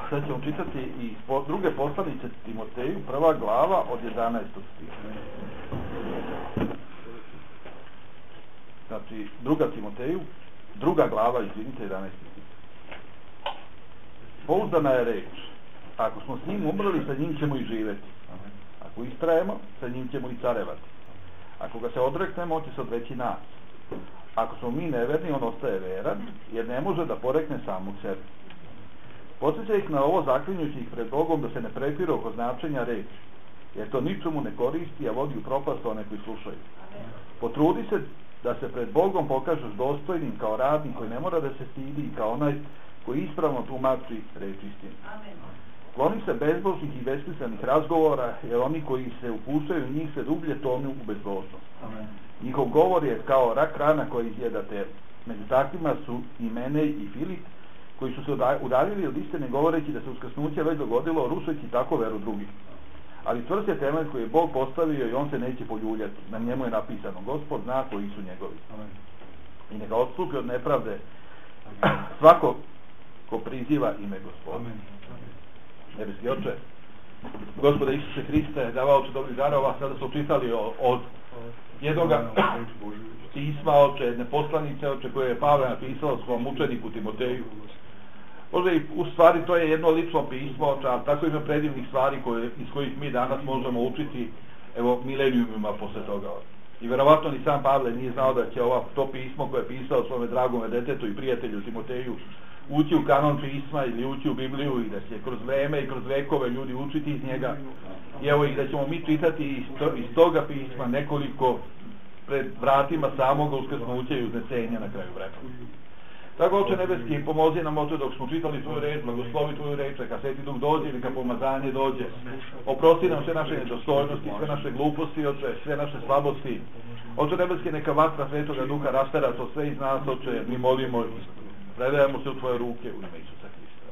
Sad ćemo čitati i druge poslanice Timoteju, prva glava od 11. stiha. Znači, druga Timoteju, druga glava, izvinite, 11. stih. Pouzdana je reč. Ako smo s njim umrli, sa njim ćemo i živjeti. Ako istrajemo, sa njim ćemo i carevati. Ako ga se odreknemo, on će se odreći nas. Ako smo mi neverni, on ostaje veran, jer ne može da porekne samog sebe. Podsjeća ih na ovo, zaklinjući ih pred Bogom da se ne prepire oko značenja reči, jer to ničemu ne koristi, a vodi u propast one koji slušaju. Potrudi se da se pred Bogom pokažeš dostojnim kao radnik koji ne mora da se stidi i kao onaj koji ispravno tumači reč istine. Kloni se bezbožnih i besmislenih razgovora, jer oni koji se upuštaju u njih se dublje tonu u bezbožnost. Njihov govor je kao rak rana koji izjeda telo. Među takvima su i Mene i Filip, koji su se udaljili od istine govoreći da se uskrsnuće već dogodilo, rušeći tako veru drugih. Ali čvrst je temelj koji je Bog postavio i on se neće poljuljati. Na njemu je napisano: Gospod zna koji su njegovi. I neka odstupi od nepravde svako ko priziva ime Gospoda. Nebeski Oče, Gospode Isuse Hriste, davaoče dobrih darova, sada su čitali od jednoga pisma, Oče, jedne poslanice, Oče, koje je Pavle napisao svom učeniku Timoteju. Možda i u stvari to je jedno lično pismo, Oče, ali tako ima predivnih stvari iz kojih mi danas možemo učiti, evo, milenijumima posle toga. I verovatno ni sam Pavle nije znao da će to pismo koje je pisao svome dragome detetu i prijatelju Timoteju ući u kanon pisma ili ući u Bibliju i da će kroz vreme i kroz vekove ljudi učiti iz njega. I evo i da ćemo mi čitati iz toga pisma nekoliko pred vratima samoga uskrsnuća i uznesenja na kraju vremena. Tako, Oče nebeski, pomozi nam, Oče, dok smo čitali tvoju reč, blagoslovi tvoju reč, kad Sveti Duh dođe ili kad pomazanje dođe. Oprosti nam sve naše nedostojnosti, sve naše gluposti, Oče, sve naše slabosti. Oče nebeski, neka vatra Svetoga Duha rastera to sve iz nas, Oče, mi molimo i predajamo se u tvoje ruke u ime Isusa Hrista.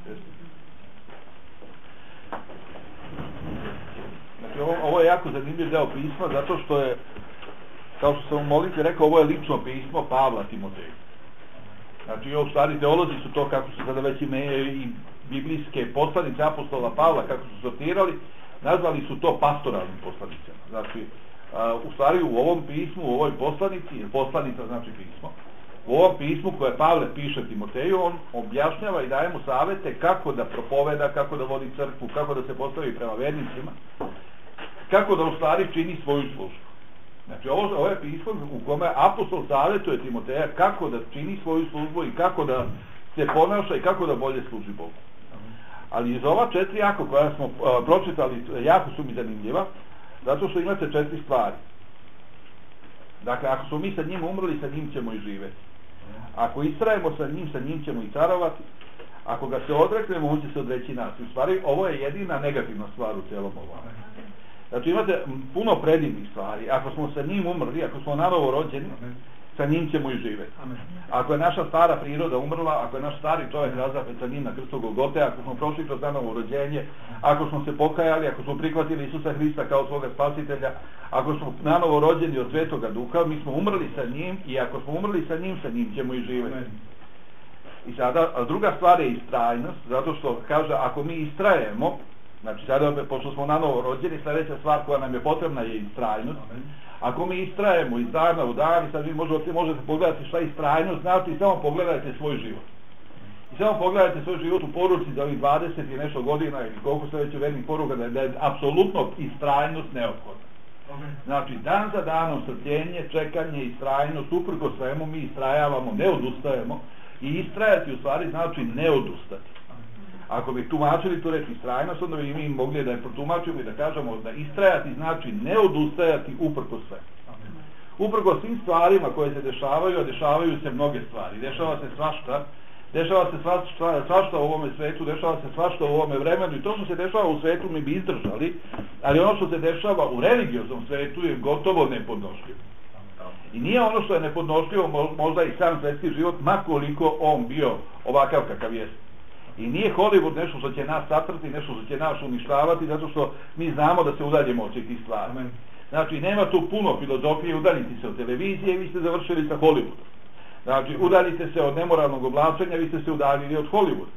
Znači, ovo je jako zanimljiv deo pisma, zato što je, kao što sam u molitvi rekao, ovo je lično pismo Pavla Timoteju. Znači, u stvari teolozi su to, kako su sada već i biblijske poslanice apostola Pavla, kako su sortirali, nazvali su to pastoralnim poslanicama. Znači, u stvari u ovom pismu, u ovoj poslanici, jer poslanica znači pismo, u ovom pismu koje Pavle piše Timoteju, on objašnjava i daje mu savete kako da propoveda, kako da vodi crkvu, kako da se postavi prema vernicima, kako da u stvari čini svoju službu. Znači, ovo je pismo u kome apostol savjetuje Timoteja kako da čini svoju službu i kako da se ponaša i kako da bolje služi Bogu. Ali iz ova 4 jako koja smo pročitali, jako su mi zanimljiva, zato što imate 4 stvari. Dakle, ako smo mi sa njim umrli, sa njim ćemo i živjeti. Ako istrajemo sa njim ćemo i carovati. Ako ga se odreknemo, on će se odreći nas. U stvari, ovo je jedina negativna stvar u cijelom ovom. Znači, imate puno predivnih stvari. Ako smo sa njim umrli, ako smo nanovo rođeni, sa njim ćemo i živjeti. Ako je naša stara priroda umrla, ako je naš stari čovjek razapet sa njim na krstu Golgote, ako smo prošli kroz nanovo rođenje, ako smo se pokajali, ako smo prihvatili Isusa Hrista kao svoga spasitelja, ako smo nanovo rođeni od Svetoga Duha, mi smo umrli sa njim i ako smo umrli sa njim ćemo i živjeti. I sada, druga stvar je istrajnost, zato što kaže, ako mi istrajemo, znači sada, pošto smo nanovo rođeni, sljedeća stvar koja nam je potrebna je istrajnost. Ako mi istrajemo iz dana u dan, sad vi možete pogledati šta je istrajnost, znači i samo pogledajte svoj život. I samo pogledajte svoj život u poruci za ovih 20 i nešto godina ili koliko se već u vernih poruka da je apsolutno istrajnost neophodna. Znači, dan za danom strpljenje, čekanje, istrajnost, uprko svemu mi istrajavamo, ne odustajemo i istrajati u stvari znači ne odustati. Ako bi tumačili tu reč istrajnost, onda bi mi mogli da je protumačimo i da kažemo da istrajati znači ne odustajati uprko sve. Uprko svim stvarima koje se dešavaju, a dešavaju se mnoge stvari. Dešava se svašta u ovome svetu, dešava se svašta u ovome vremenu i to što se dešava u svetu mi bi izdržali, ali ono što se dešava u religioznom svetu je gotovo nepodnošljivo. I nije ono što je nepodnošljivo možda i sam svetski život, makoliko on bio ovakav kakav jeste. I nije Hollywood nešto što će nas satrti, nešto što će nas uništavati, zato što mi znamo da se udaljimo od tih stvari. Znači, nema tu puno filozofije, udaljite se od televizije i vi ste završili sa Hollywoodom. Znači, udaljite se od nemoralnog oblačenja, vi ste se udaljili od Hollywooda.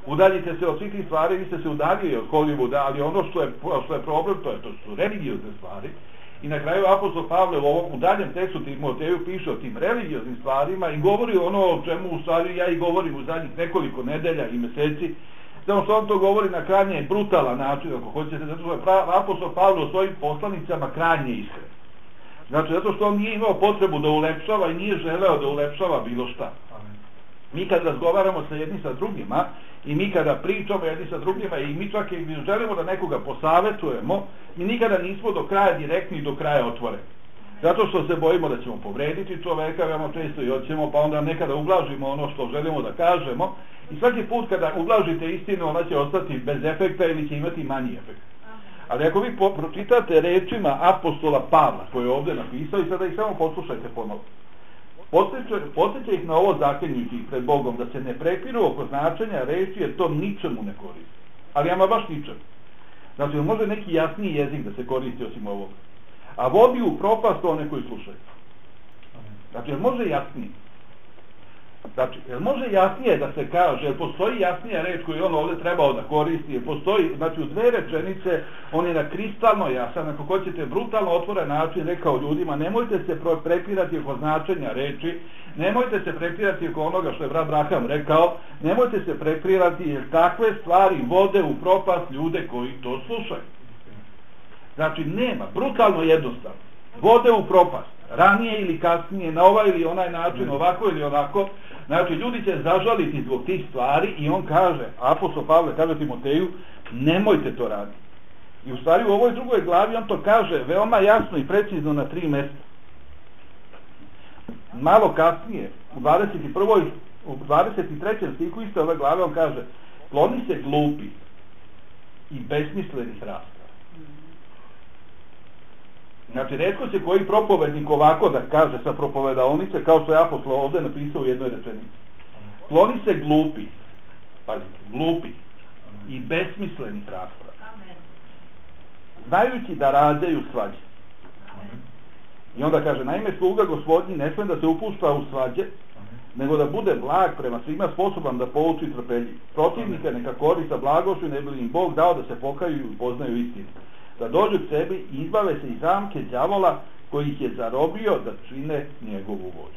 udaljite se od svih tih stvari, vi ste se udaljili od Hollywooda, ali ono što je problem, to su religiozne stvari. I na kraju apostol Pavle u ovom udaljem tekstu Timoteju piše o tim religioznim stvarima i govori ono o čemu u stvari ja i govorim u zadnjih nekoliko nedelja i meseci. Samo što on to govori na krajnje brutalan način, ako hoćete, zato što je apostol Pavle u svojim poslanicama krajnje iskren. Znači, zato što on nije imao potrebu da ulepšava i nije želeo da ulepšava bilo šta. Mi kad razgovaramo sa jednim sa drugima i mi kada pričamo jedni sa drugima i mi čak i želimo da nekoga posavetujemo, mi nikada nismo do kraja direktni i do kraja otvoreni. Zato što se bojimo da ćemo povrediti čoveka, veoma često i hoćemo, pa onda nekada ublažimo ono što želimo da kažemo i svaki put kada ublažite istinu, ona će ostati bez efekta ili će imati manji efekt. Ali ako vi pročitate rečima apostola Pavla koje je ovdje napisao i sada ih samo poslušajte ponovo. Podsjeća ih na ovo zaklinjujući ih pred Bogom da se ne prepiru oko značenja reči jer to ničemu ne koristi. Ali ama baš ničemu. Znači može neki jasniji jezik da se koristi osim ovog. A vodi u propast one koji slušaju. Znači jer može jasnije. Znači, jer može jasnije da se kaže, jer postoji jasnija reč koju on ovdje trebao da koristi, jer postoji, znači u dve rečenice, on je na kristalno jasan, ako hoćete brutalno otvoren način rekao ljudima, nemojte se prepirati oko značenja reči, nemojte se prepirati oko onoga što je brat Braham rekao, nemojte se prepirati jer takve stvari vode u propast ljude koji to slušaju. Znači nema, brutalno jednostavno, vode u propast, ranije ili kasnije, na ovaj ili onaj način, ovako ili onako. Znači, ljudi će zažaliti zbog tih stvari i on kaže, apostol Pavle kaže Timoteju, nemojte to raditi. I u stvari u ovoj drugoj glavi on to kaže veoma jasno i precizno na 3 mjesta. Malo kasnije, u 23. stihu iste ove glave on kaže, kloni se glupi i besmislenih rasprava. Znači, retko će koji propovednik ovako da kaže sa propovedaonice, kao što je apostol ovdje napisao u jednoj rečenici. Kloni se glupi, pazite, glupi i besmislenih rasprava. Znajući da rađaju svađe. I onda kaže, naime sluga gospodnji ne sme da se upušta u svađe, nego da bude blag prema svima, sposoban da pouči trpeljiv. Protivnike neka kori sa blagošću, ne bi li im Bog dao da se pokaju i poznaju istinu. Da dođu k sebi i izbave se iz zamke đavola koji ih je zarobio da čine njegovu volju.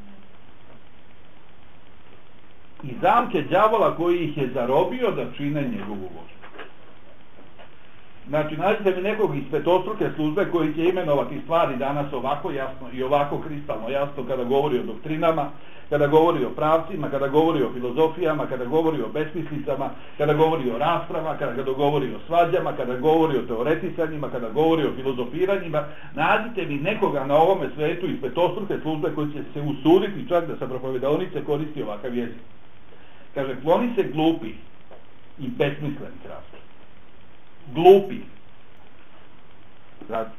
Iz zamke đavola koji ih je zarobio da čine njegovu volju. Znači, nađite mi nekog iz petostruke službe koji će imenovati stvari danas ovako jasno i ovako kristalno jasno kada govori o doktrinama, kada govori o pravcima, kada govori o filozofijama, kada govori o besmislicama, kada govori o raspravama, kada govori o svađama, kada govori o teoretisanjima, kada govori o filozofiranjima. Nađite mi nekoga na ovome svetu iz petostruke službe koji će se usuditi čak da sa propovedaonice koristi ovakav jezik. Kaže, kloni se glupi i besmislenih rasprava. Glupi. Znači,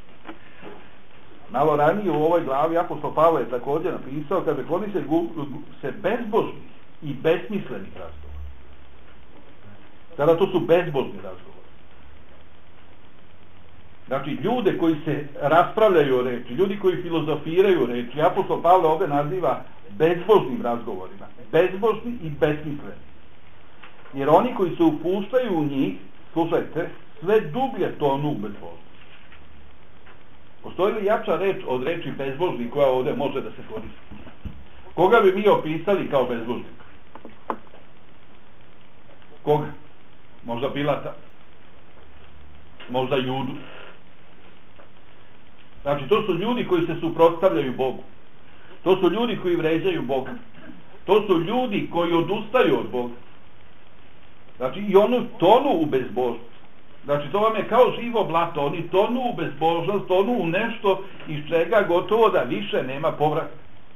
malo ranije u ovoj glavi apostol Pavle je također napisao, kaže, kloni se bezbožni i besmislenih razgovora. Kada to su bezbožni razgovori. Znači, ljude koji se raspravljaju o reči, ljudi koji filozofiraju o reči, apostol Pavle ovdje naziva bezbožnim razgovorima. Bezbožni i besmisleni. Jer oni koji se upuštaju u njih, slušajte, sve dublje tonu u bezbožnosti. Postoji li jača reč od reči bezbožni koja ovdje može da se koristi? Koga bi mi opisali kao bezbožnik? Koga? Možda Pilata? Možda Judu? Znači, to su ljudi koji se suprotstavljaju Bogu. To su ljudi koji vređaju Boga. To su ljudi koji odustaju od Boga. Znači, i oni tonu u bezbožnost. Znači, to vam je kao živo blato. Oni tonu u bezbožnost, tonu u nešto iz čega gotovo da više nema povratka.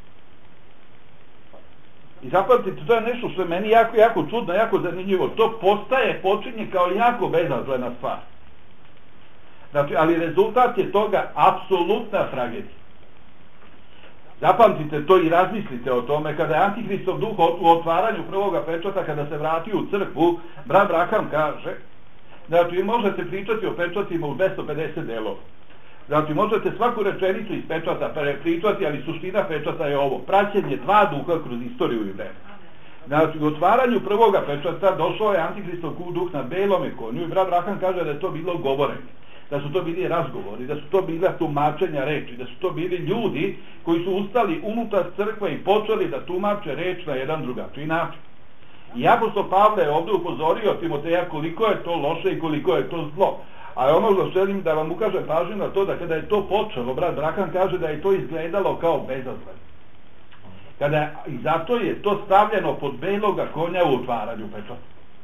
I zapamtite, to je nešto što je meni jako čudno, jako zanimljivo. To počinje kao jako bezazlena stvar. Znači, ali rezultat je toga apsolutna tragedija. Zapamtite to i razmislite o tome. Kada je Antihristov duh u otvaranju prvoga pečata, kada se vratio u crkvu, brat Braham kaže, znači možete pričati o pečatima u 250 delova. Znači možete svaku rečenicu iz pečata pričati, ali suština pečata je ovo. Praćenje dva duha kroz istoriju i vreme. Znači, u otvaranju prvoga pečata došao je Antihristov duh na belome konju i brat Braham kaže da je to bilo govorenje, da su to bili razgovori, da su to bila tumačenja reči, da su to bili ljudi koji su ustali unutar crkve i počeli da tumače reč na jedan drugačiji način. I apostol Pavle je ovdje upozorio Timoteja koliko je to loše i koliko je to zlo. A ono što želim da vam ukažem pažnju na to da kada je to počelo, brat Braham kaže da je to izgledalo kao bezazlen. I zato je to stavljeno pod beloga konja u otvaranju pečata.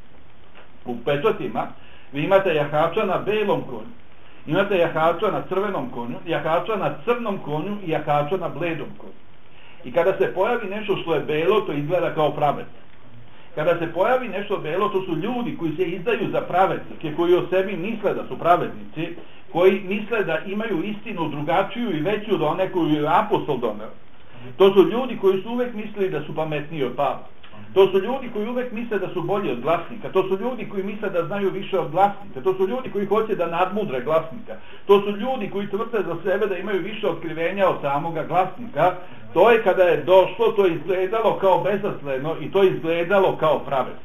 U pečatima vi imate jahača na belom konju, imate jahača na crvenom konju, jahača na crnom konju i jahača na bledom konju. I kada se pojavi nešto što je belo, to izgleda kao pravedno. Kada se pojavi nešto belo, to su ljudi koji se izdaju za pravednike, koji o sebi misle da su pravednici, koji misle da imaju istinu drugačiju i veću od one koju je apostol doneo. To su ljudi koji su uvek mislili da su pametniji od Pavla. To su ljudi koji uvek misle da su bolji od glasnika. To su ljudi koji misle da znaju više od glasnika. To su ljudi koji hoće da nadmudre glasnika. To su ljudi koji tvrde za sebe da imaju više otkrivenja od samoga glasnika. To je kada je došlo, to je izgledalo kao bezasleno i to je izgledalo kao pravedno.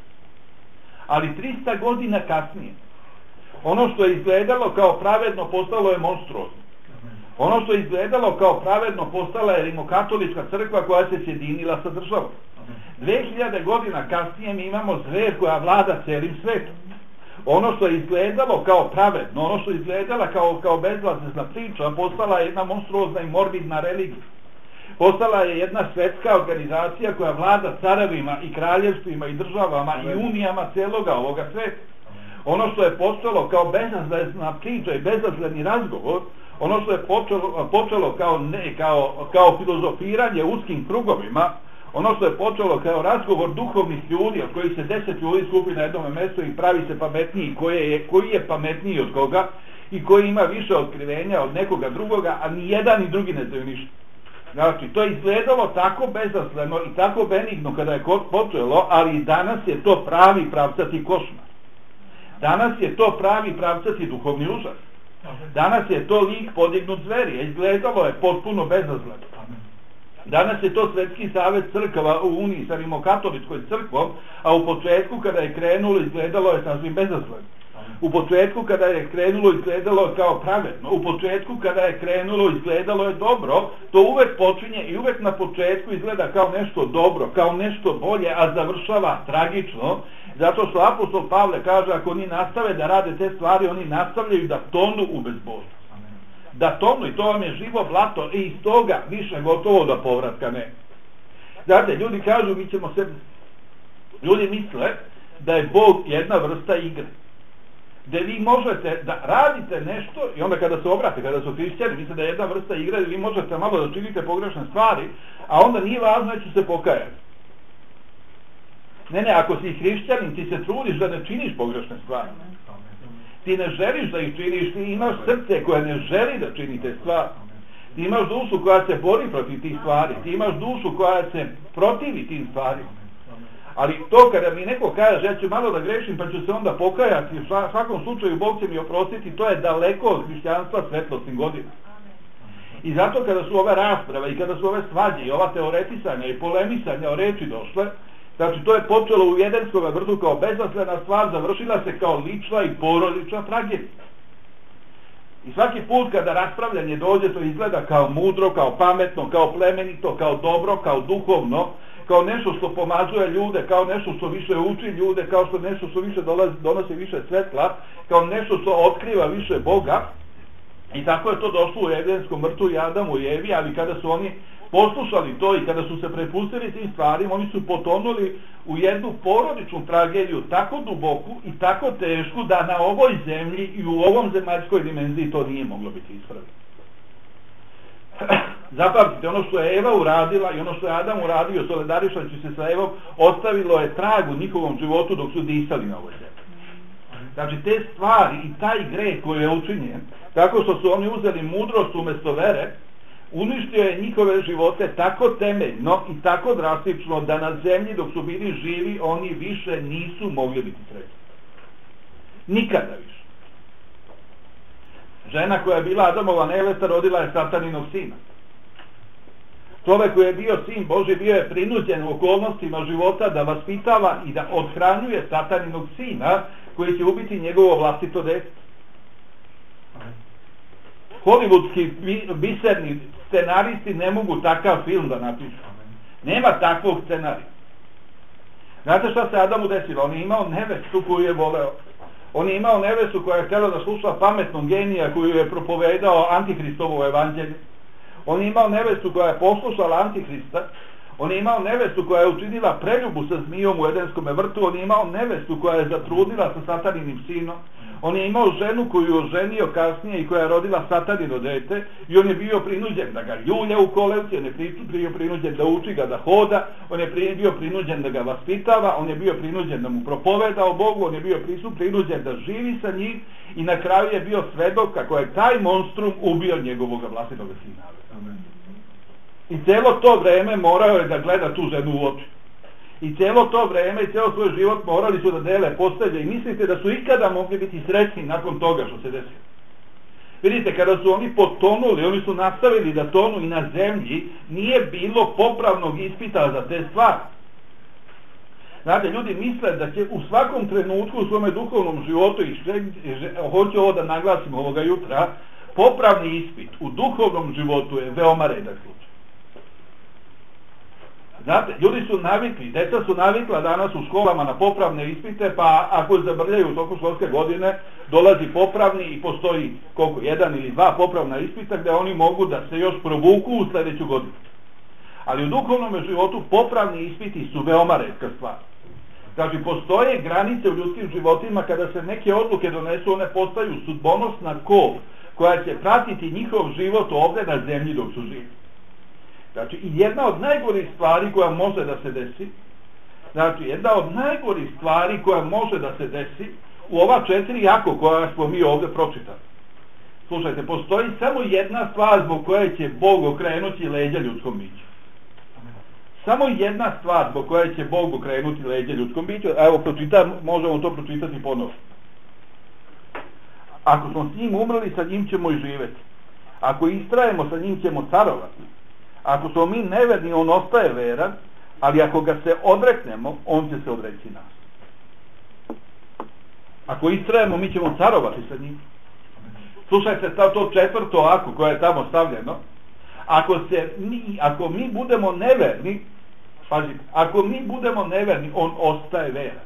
Ali 300 godina kasnije, ono što je izgledalo kao pravedno postalo je monstruozno. Ono što je izgledalo kao pravedno postala je rimokatolička crkva koja se sjedinila sa državom. 2000 godina kasnije mi imamo zver koja vlada celim svetom. Ono što je izgledalo kao pravedno, ono što je izgledala kao bezvlažna priča, postala je jedna monstruozna i morbidna religija. Postala je jedna svetska organizacija koja vlada carevima i kraljevstvima i državama i unijama celoga ovoga sveta. Ono što je počelo kao bezazlena priča i bezazleni razgovor, ono što je počelo kao filozofiranje uskim krugovima, ono što je počelo kao razgovor duhovnih ljudi, od kojih se 10 ljudi skupi na jednom mjestu i pravi se pametniji, koji je pametniji od koga i koji ima više otkrivenja od nekoga drugoga, a ni jedan ni drugi ne znaju ništa. Znači, to je izgledalo tako bezazleno i tako benigno kada je počelo, ali danas je to pravi pravcati košmar. Danas je to pravi pravcati duhovni užas. Danas je to lik podignut zveri, a izgledalo je potpuno bezazleno. Danas je to Svetski savez crkava u uniji sa rimokatoličkoj crkvom, a u početku kada je krenulo izgledalo je sasvim bezazleno. U početku kada je krenulo izgledalo je kao pravedno, u početku kada je krenulo izgledalo je dobro, to uvek počinje i uvek na početku izgleda kao nešto dobro, kao nešto bolje, a završava tragično, zato što apostol Pavle kaže ako oni nastave da rade te stvari, oni nastavljaju da tonu u bezbožnost. Da tonu i to vam je živo blato i iz toga više gotovo da povratka ne. Znate, ljudi kažu mi ćemo se, ljudi misle da je Bog jedna vrsta igre. Gde vi možete da radite nešto i onda kada se obrate, kada su hrišćani, misle da je jedna vrsta igre, vi možete malo da činite pogrešne stvari, a onda nije važno da ću se pokajati. Ne, ako si hrišćanin, ti se trudiš da ne činiš pogrešne stvari. Ti ne želiš da ih činiš, ti imaš srce koje ne želi da čini te stvari. Ti imaš dušu koja se bori protiv tih stvari, ti imaš dušu koja se protivi tim stvarima. Ali to kada mi neko kaže ja ću malo da grešim pa ću se onda pokajati, u svakom slučaju Bog će mi oprostiti, to je daleko od hrišćanstva svetlosnih godina. I zato kada su ove rasprave i kada su ove svađe i ova teoretisanja i polemisanja o reči došle, znači to je počelo u Edenskom vrtu kao bezazlena stvar, završila se kao lična i porodična tragedija. I svaki put kada raspravljanje dođe to izgleda kao mudro, kao pametno, kao plemenito, kao dobro, kao duhovno, kao nešto što pomazuje ljude, kao nešto što više uči ljude, kao što nešto što više donosi više svetla, kao nešto što otkriva više Boga. I tako je to došlo u Edenskom vrtu i Adamu i Evi, ali kada su oni poslušali to i kada su se prepustili tim stvarima, oni su potonuli u jednu porodičnu tragediju tako duboku i tako tešku da na ovoj zemlji i u ovom zemaljskoj dimenziji to nije moglo biti ispravljeno. Zapamtite, ono što je Eva uradila i ono što je Adam uradio solidarišajući se sa Evom, ostavilo je trag u njihovom životu dok su disali na ovoj zemlji. Znači te stvari i taj greh koji je učinjen, tako što su oni uzeli mudrost umjesto vere, uništio je njihove živote tako temeljno i tako drastično da na zemlji dok su bili živi oni više nisu mogli biti sretni. Nikada više. Žena koja je bila Adamova nevesta rodila je Sataninog sina. Čovjek koji je bio sin Božji bio je prinuđen u okolnostima života da vaspitava i da othranjuje sataninog sina koji će ubiti njegovo vlastito dete. Hollywoodski biserni scenaristi ne mogu takav film da napišu. Nema takvog scenarija. Znate šta se Adamu desilo? On je imao nevestu koju je voleo. On je imao nevestu koja je htjela da sluša pametnog genija koju je propovedao Antihristovo evanđelje. On je imao nevestu koja je poslušala Antihrista. On je imao nevestu koja je učinila preljubu sa zmijom u Edenskom vrtu. On je imao nevestu koja je zatrudnila sa sataninim sinom. On je imao ženu koju je oženio kasnije i koja je rodila satanino dete. I on je bio prinuđen da ga ljulja u kolevci. On je bio prinuđen da uči ga da hoda. On je bio prinuđen da ga vaspitava. On je bio prinuđen da mu propoveda o Bogu. On je bio prinuđen da živi sa njim. I na kraju je bio svedok kako je taj monstrum ubio njegovog vlastitog sina. I cijelo to vreme morao je da gleda tu ženu u oči. I cijelo to vreme i cijelo svoj život morali su da dele postelje. I mislite da su ikada mogli biti srećni nakon toga što se desilo? Vidite, kada su oni potonuli, oni su nastavili da tonu i na zemlji, nije bilo popravnog ispita za te stvari. Znate, ljudi misle da će u svakom trenutku u svome duhovnom životu, i hoću ovo da naglasim ovoga jutra, popravni ispit u duhovnom životu je veoma redak slučaj. Znate, ljudi su navikli, deca su navikla danas u školama na popravne ispite, pa ako zabrljaju u toku školske godine, dolazi popravni i postoji koliko, 1 ili 2 popravna ispita gdje oni mogu da se još provuku u sljedeću godinu. Ali u duhovnom životu popravni ispiti su veoma retka stvar. Znači, postoje granice u ljudskim životima kada se neke odluke donesu, one postaju sudbonosna kol koja će pratiti njihov život ovdje na zemlji dok su živi. Znači, jedna od najgorih stvari koja može da se desi, u ova 4 jako koja smo mi ovdje pročitali. Slušajte, postoji samo jedna stvar zbog koje će Bog okrenuti leđa ljudskom biću. Samo jedna stvar zbog koje će Bog okrenuti leđa ljudskom biću. Evo, možemo to pročitati ponovno. Ako smo s njim umrli, sa njim ćemo i živjeti. Ako istrajemo, sa njim ćemo carovati. Ako smo mi neverni, on ostaje veran, ali ako ga se odreknemo, on će se odreći nas. Ako istrajemo, mi ćemo carovati sa njim. Slušajte, to 4. ako koje je tamo stavljeno. Ako mi budemo neverni, pazite, ako mi budemo neverni, on ostaje veran.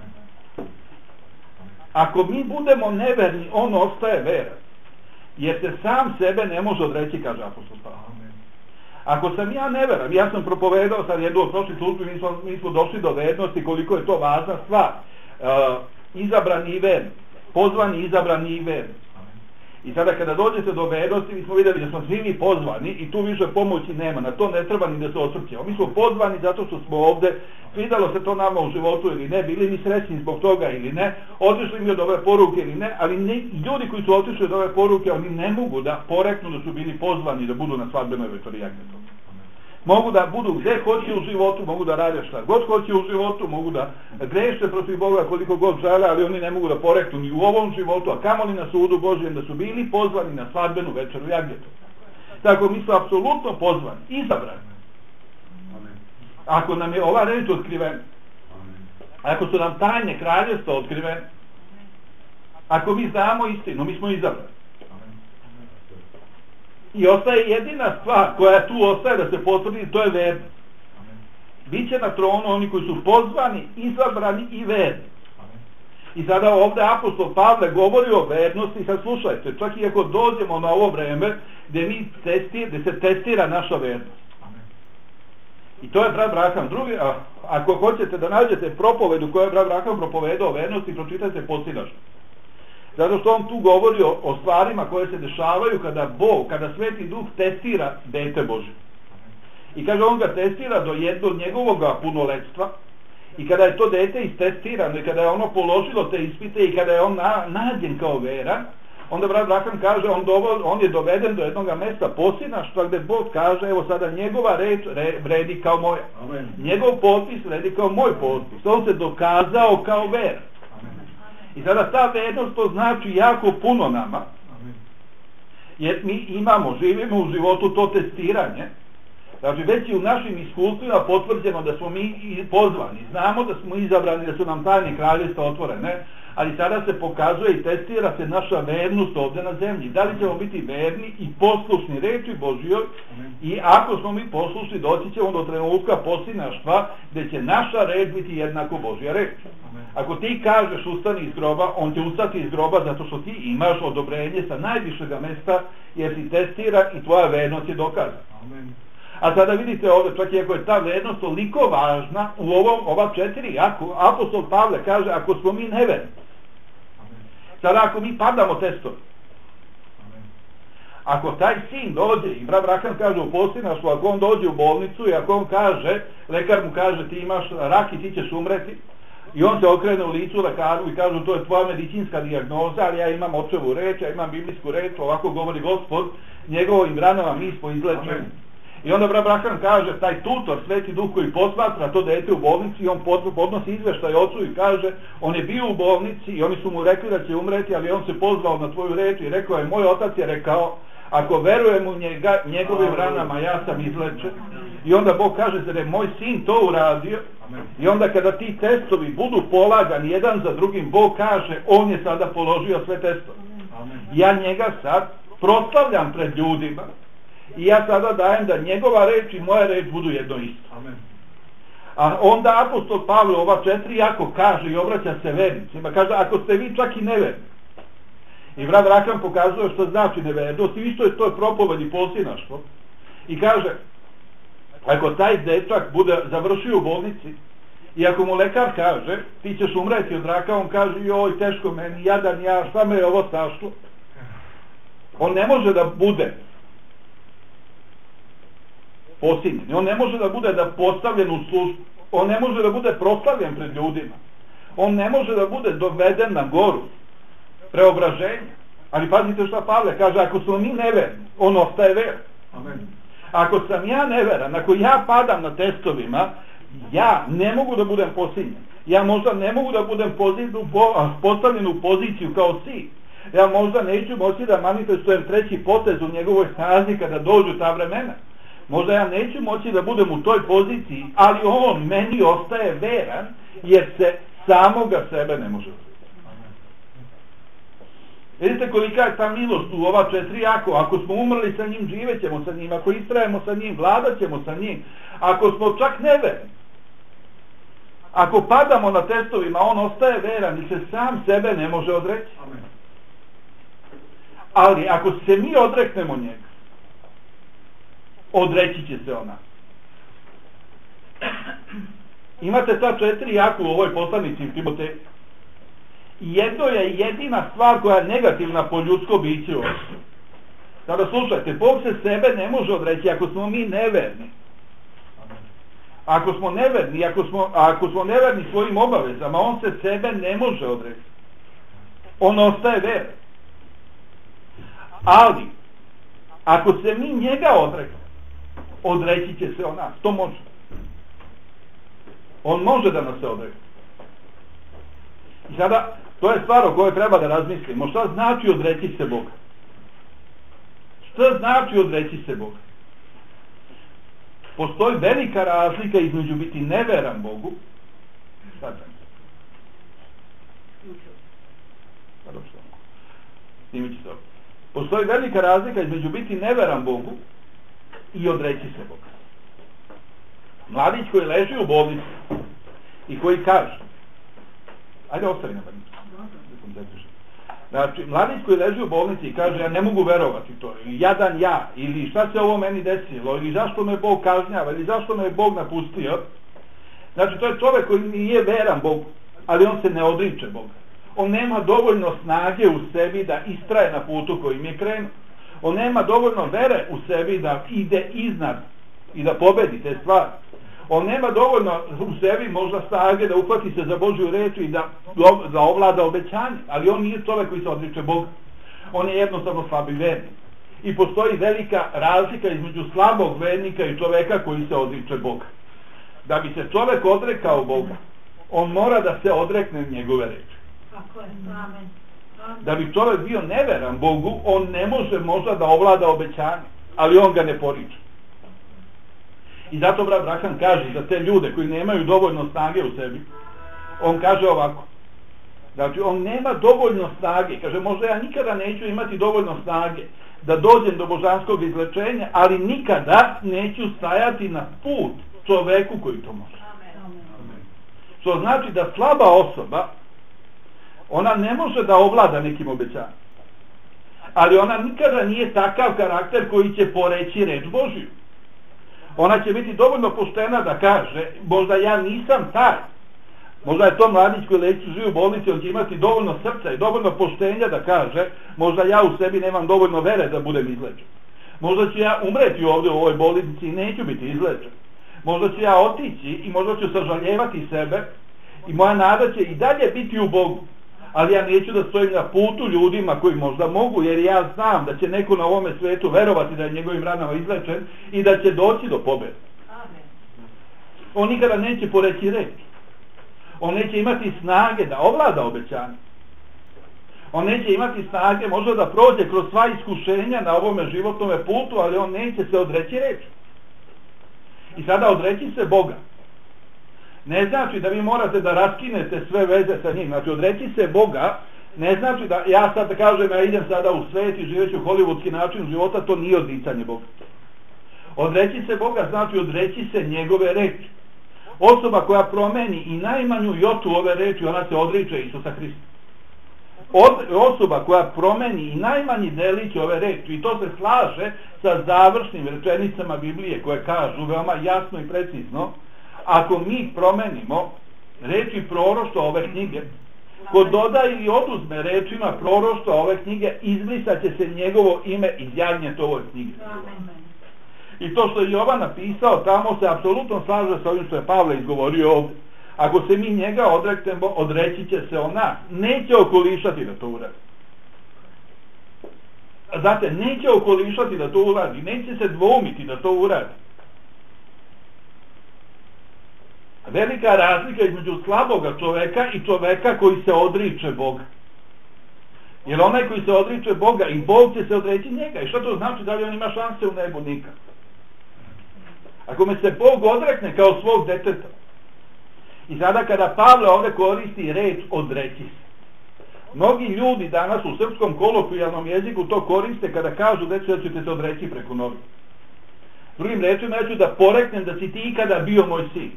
Ako mi budemo neverni, on ostaje veran. Jer se sam sebe ne može odreći, kaže apostol Pavle. Ako sam ja neveran, ja sam propovedao sad jednu od prošlih službi, mi smo došli do vernosti koliko je to važna stvar. Izabrani i verni, pozvani, izabrani i verni. I sada kada dođete do vernosti, mi smo vidjeli da smo svi mi pozvani i tu više pomoći nema, na to ne treba ni da se osvrćemo. Mi smo pozvani zato što smo ovdje, vidjelo se to nama u životu ili ne, bili mi srećni zbog toga ili ne, otišli mi od ove poruke ili ne, ali ljudi koji su otišli od ove poruke, oni ne mogu da poreknu da su bili pozvani da budu na svadbenoj večeri jagnjetova. Mogu da budu gdje hoće u životu, mogu da rade šta god hoće u životu, mogu da greše protiv Boga koliko god žele, ali oni ne mogu da poreknu ni u ovom životu, a kamoli na sudu Božjem da su bili pozvani na svadbenu večeru jagnjetova. Tako mi su apsolutno pozvani, izabrani. Ako nam je ova reč otkrivena, ako su nam tajne kraljevstva otkrivene, ako mi znamo istinu, mi smo izabrani. I ostaje jedina stvar koja tu ostaje da se potvrdi, to je vernost. Biće na tronu oni koji su pozvani, izabrani i verni. I sada ovdje apostol Pavle govori o vernosti. Sad slušajte, čak i ako dođemo na ovo vreme gdje se testira naša vernost. I to je brat Braham. Ako hoćete da nađete propovedu koju je brat Braham propovedao o vernosti, pročitajte posljednačno. Zato što on tu govori o stvarima koje se dešavaju kada Sveti Duh testira dete Božje. I kaže, on ga testira do njegovog punoletstva. I kada je to dete istestirano i kada je ono položilo te ispite i kada je on nađen kao veran, onda brat Braham kaže, on je doveden do jednog mesta posljednaštva gdje Bog kaže, evo sada njegova reč vredi kao moja. Amen. Njegov potpis vredi kao moj potpis. On se dokazao kao veran. I sada ta vernost to znači jako puno nama, jer mi živimo u životu to testiranje, Znači, već je u našim iskustvima potvrđeno da smo mi pozvani. Znamo da smo izabrani, da su nam tajne kraljevstva otvorene, ali sada se pokazuje i testira se naša vernost ovdje na zemlji. Da li ćemo biti verni i poslušni reči Božjoj i ako smo mi poslušni, doći ćemo do trenutka posljednaštva gdje će naša reč biti jednako Božja reč. Ako ti kažeš ustani iz groba, on će ustati iz groba zato što ti imaš odobrenje sa najvišega mesta jer si testira i tvoja vernost je dokazana. A sada vidite ovdje, čak i ako je ta vernost toliko važna u ova 4, ako apostol Pavle kaže ako smo mi neverni, sada ako mi padamo testovi, ako taj sin dođe i brat Rakan kaže u posljednaštvu, ako on dođe u bolnicu i ako on kaže, lekar mu kaže ti imaš rak i ti ćeš umreti, i on se okrene u licu lekaru i kaže to je tvoja medicinska dijagnoza, ali ja imam očevu reč, ja imam biblijsku reč, ovako govori Gospod, njegovim ranama mi smo izlečeni. I onda brat Rakan kaže, taj tutor, Sveti Duh koji posmatra to dete u bolnici i on podnosi izveštaj ocu i kaže, on je bio u bolnici i oni su mu rekli da će umreti, ali on se pozvao na tvoju reč i rekao je, moj otac je rekao, ako verujem u njega, njegovim ranama ja sam izlečen. I onda Bog kaže da je moj sin to uradio. I onda kada ti testovi budu polagani jedan za drugim, Bog kaže, on je sada položio sve testove. Ja njega sad proslavljam pred ljudima. I ja sada dajem da njegova reč i moja reč budu jedno isto. A onda apostol Pavle ova 4 jako kaže i obraća se vernicima. Kaže, ako ste vi čak i neverni. I brat Rakan pokazuje što znači nevernost i isto je to propovedi posljednaštvo. I kaže, ako taj dečak bude završio u bolnici i ako mu lekar kaže, ti ćeš umreti od raka, on kaže, joj, teško meni, jadan ja, šta me je ovo stašlo? On ne može da bude posinjen, on ne može da bude postavljen u službu, on ne može da bude proslavljen pred ljudima, on ne može da bude doveden na goru preobraženja. Ali pazite šta Pavle kaže, ako smo mi neverni, on ostaje veran. Ako sam ja neveran, ako ja padam na testovima, ja ne mogu da budem posinjen. Ja možda ne mogu da budem postavljen u poziciju kao sin. Ja možda neću moći da manifestujem treći potez u njegovoj snazi kada dođu ta vremena. Možda ja neću moći da budem u toj poziciji, ali on meni ostaje veran jer se samoga sebe ne može. Vidite kolika je ta milost u ova 4 ako smo umrli sa njim, živećemo sa njim, ako istrajemo sa njim, vladat ćemo sa njim, ako smo čak neverni, ako padamo na testovima, on ostaje veran i se sam sebe ne može odreći. Ali ako se mi odreknemo njega, odreći će se ona. Imate ta 4 u ovoj poslanici Timoteju. Jedno je jedina stvar koja je negativna po ljudsko biće. Sada slušajte, Bog se sebe ne može odreći ako smo mi neverni. Ako smo neverni, ako smo neverni svojim obavezama, on se sebe ne može odreći. On ostaje veran. Ali, ako se mi njega odreknemo, odreći će se on nas. To može. On može da nas se odrekne. I sada, to je stvar o kojoj treba da razmislimo. Šta znači odreći se Boga? Šta znači odreći se Boga? Postoji velika razlika između biti neveran Bogu. Šta znači? Postoji velika razlika između biti neveran Bogu i odreći se Boga. Mladić koji leži u bolnici i koji kaže, ajde ostavi na bolnicu. Znači, mladić koji leži u bolnici i kaže, ja ne mogu verovati to, ili jadan ja, ili šta se ovo meni desilo, ili zašto me Bog kažnjava, ili zašto me Bog napustio. Znači, to je čovjek koji nije veran Bogu, ali on se ne odriče Boga. On nema dovoljno snage u sebi da istraje na putu kojim je krenuo. On nema dovoljno vere u sebi da ide iznad i da pobedi te stvari. On nema dovoljno u sebi možda snage da uhvati se za Božju reč i da ovlada obećanje, ali on nije čovjek koji se odriče Boga. On je jednostavno slabi vernik. I postoji velika razlika između slabog vernika i čovjeka koji se odriče Boga. Da bi se čovjek odrekao Boga, on mora da se odrekne njegove reči. Da bi čovjek bio neveran Bogu, on ne može možda da ovlada obećanje, ali on ga ne poriče. I zato brat Braham kaže za te ljude koji nemaju dovoljno snage u sebi, on kaže ovako, znači on nema dovoljno snage, kaže možda ja nikada neću imati dovoljno snage da dođem do božanskog izlečenja, ali nikada neću stajati na put čoveku koji to može. Što znači da slaba osoba, ona ne može da ovlada nekim obećanjem, ali ona nikada nije takav karakter koji će poreći reč Božju. Ona će biti dovoljno poštena da kaže, možda ja nisam taj, možda je to mladić koji leči živi u bolnici, on će imati dovoljno srca i dovoljno poštenja da kaže, možda ja u sebi nemam dovoljno vere da budem izlečen. Možda ću ja umreti ovdje u ovoj bolnici i neću biti izlečen. Možda ću ja otići i možda ću sažaljevati sebe i moja nada će i dalje biti u Bogu. Ali ja neću da stojim na putu ljudima koji možda mogu, jer ja znam da će neko na ovome svetu verovati da je njegovim ranama izlečen i da će doći do pobjede. On nikada neće poreći reč. On neće imati snage da ovlada obećanje. On neće imati snage možda da prođe kroz sva iskušenja na ovome životnome putu, ali on neće se odreći reči. I sada odreći se Boga ne znači da vi morate da raskinete sve veze sa njim. Znači odreći se Boga ne znači da ja sad kažem ja idem sada u svet i živeću hollywoodski način života, to nije odricanje Boga. Odreći se Boga znači odreći se njegove reči. Osoba koja promeni i najmanju jotu ove reči, ona se odriče Isusa Hrista. Osoba koja promeni i najmanji delić ove reči, i to se slaže sa završnim rečenicama Biblije koje kažu veoma jasno i precizno, ako mi promenimo reči proroštva ove knjige, ko doda ili oduzme rečima proroštva ove knjige, izbrisat će se njegovo ime iz jagnjeta ovoj knjige. I to što je Jovan napisao, tamo se apsolutno slaže sa ovim što je Pavle izgovorio ovdje. Ako se mi njega odreknemo, odreći će se on nas. Neće okolišati da to uradi. Znate, neće okolišati da to uradi. Neće se dvoumiti da to uradi. Velika razlika između slaboga čoveka i čoveka koji se odriče Boga. Jer onaj koji se odriče Boga i Bog će se odreći njega. I što to znači? Da li on ima šanse u nebu? Nikad. Ako me se Bog odrekne kao svog deteta, i sada kada Pavle ovdje koristi reč odreći se. Mnogi ljudi danas u srpskom kolokvijalnom jeziku to koriste kada kažu da ćete se odreći preko noge. Drugim rečima, ja ću da poreknem da si ti ikada bio moj sin.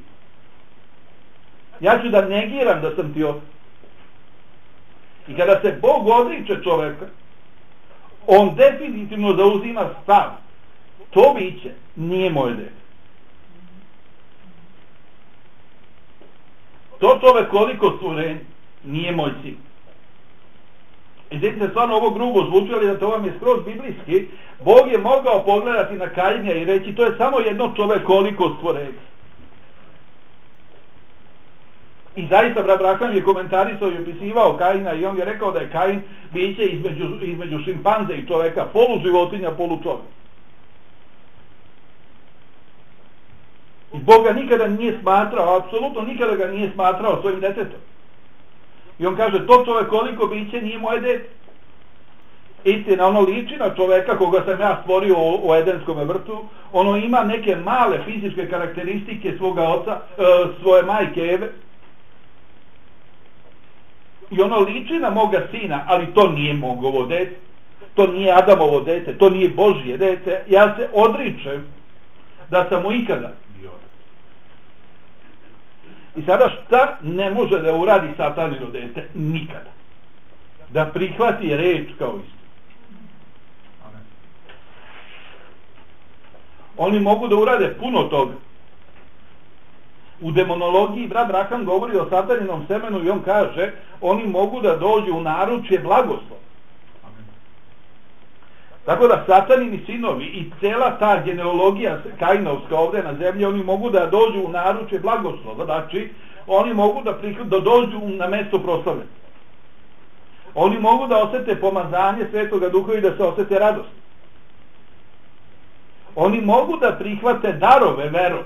Ja ću da negiram da sam ti otac. I kada se Bog odriče čoveka, on definitivno zauzima stav. To biće nije moje dete. To čovek koliko stvorenje nije moj sin. I vidite, stvarno ovo grubo zvuči, ali da to vam je skroz biblijski. Bog je mogao pogledati na Kaina i reći to je samo jedno čovek koliko stvorenje. I zaista brat Braham je komentarisao i opisivao Kaina i on je rekao da je Kain biće između šimpanze i čoveka, polu životinja, polu čovek. I Bog ga nikada nije smatrao, apsolutno nikada ga nije smatrao svojim detetom. I on kaže, to čovek koliko biće nije moje dete. Istina, ono liči na čoveka koga sam ja stvorio u Edenskom vrtu, ono ima neke male fizičke karakteristike svoga oca, svoje majke Eve. I ono liči na moga sina, ali to nije mogovo dete, to nije Adamovo dete, to nije Božje dete. Ja se odričem da sam mu ikada bio. I sada šta ne može da uradi satanino dete? Nikada. Da prihvati reč kao istinu. Oni mogu da urade puno toga. U demonologiji brat Braham govori o sataninom semenu i on kaže oni mogu da dođu u naručje blagoslova. Tako da satanini sinovi i cela ta genealogija Kainovska ovdje na zemlji, oni mogu da dođu u naručje blagoslova. Znači, oni mogu da dođu na mesto proslave. Oni mogu da osete pomazanje Svetoga Duha i da se osete radost. Oni mogu da prihvate darove verom.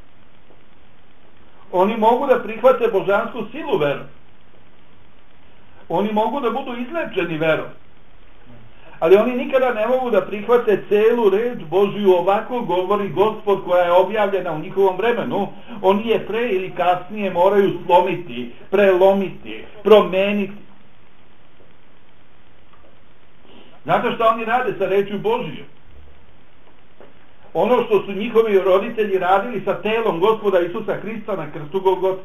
Oni mogu da prihvate božansku silu verom. Oni mogu da budu izlečeni verom. Ali oni nikada ne mogu da prihvate celu reč Božju, ovako govori Gospod, koja je objavljena u njihovom vremenu. Oni je pre ili kasnije moraju slomiti, prelomiti, promeniti. Znate šta oni rade sa rečju Božjom? Ono što su njihovi roditelji radili sa telom Gospoda Isusa Hrista na krstu Golgote.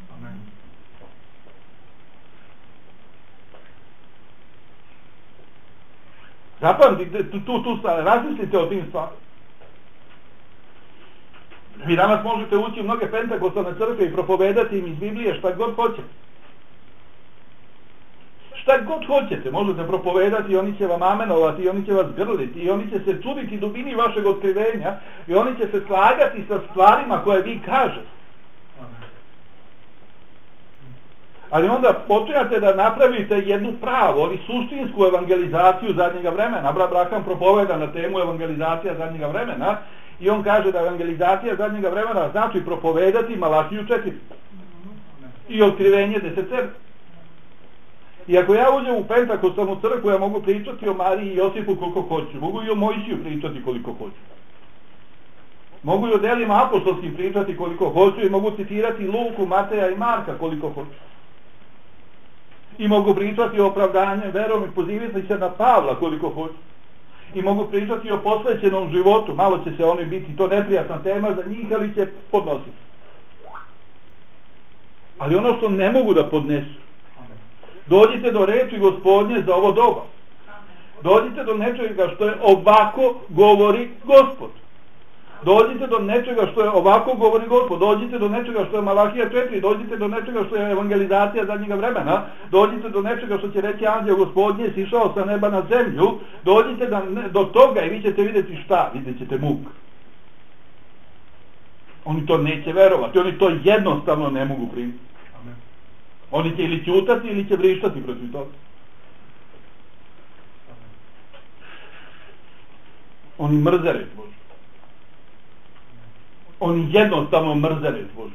Zapamtite, razmislite o tim stvarima. Vi danas možete ući u mnoge pentakostalne crkve i propovedati im iz Biblije šta god hoćete. Šta god hoćete, možete propovedati i oni će vam amenovati i oni će vas grliti i oni će se čuditi dubini vašeg otkrivenja i oni će se slagati sa stvarima koje vi kažete. Ali onda počinjate da napravite jednu pravu, ali suštinsku evangelizaciju zadnjega vremena. Braham propoveda na temu evangelizacija zadnjega vremena i on kaže da evangelizacija zadnjega vremena znači propovedati Malahiju 4 i otkrivenje 10. I ako ja uđem u pentakostalnu crkvu, ja mogu pričati o Mariji i Josipu koliko hoću, mogu i o Mojsiju pričati koliko hoću. Mogu i o delima apostolskim pričati koliko hoću i mogu citirati Luku, Mateja i Marka koliko hoću. I mogu pričati o opravdanju verom i poziviti se na Pavla koliko hoću. I mogu pričati o posvećenom životu, malo će se oni biti, to neprijatna tema za njih, ali će podnositi. Ali ono što ne mogu da podnesu, dođite do reči Gospodnje za ovo doba. Dođite do nečega što je ovako govori Gospod. Dođite do nečega što je ovako govori Gospod. Dođite do nečega što je Malahija 4. Dođite do nečega što je evangelizacija zadnjega vremena. Dođite do nečega što će reći anđeo Gospodnje sišao sa neba na zemlju. Dođite do toga i vi ćete vidjeti šta? Vidjet ćete muk. Oni to neće verovati. Oni to jednostavno ne mogu primiti. Oni će ili ćutati ili će vrištati protiv toga. Oni mrze reč Božju. Oni jednostavno mrze reč Božju.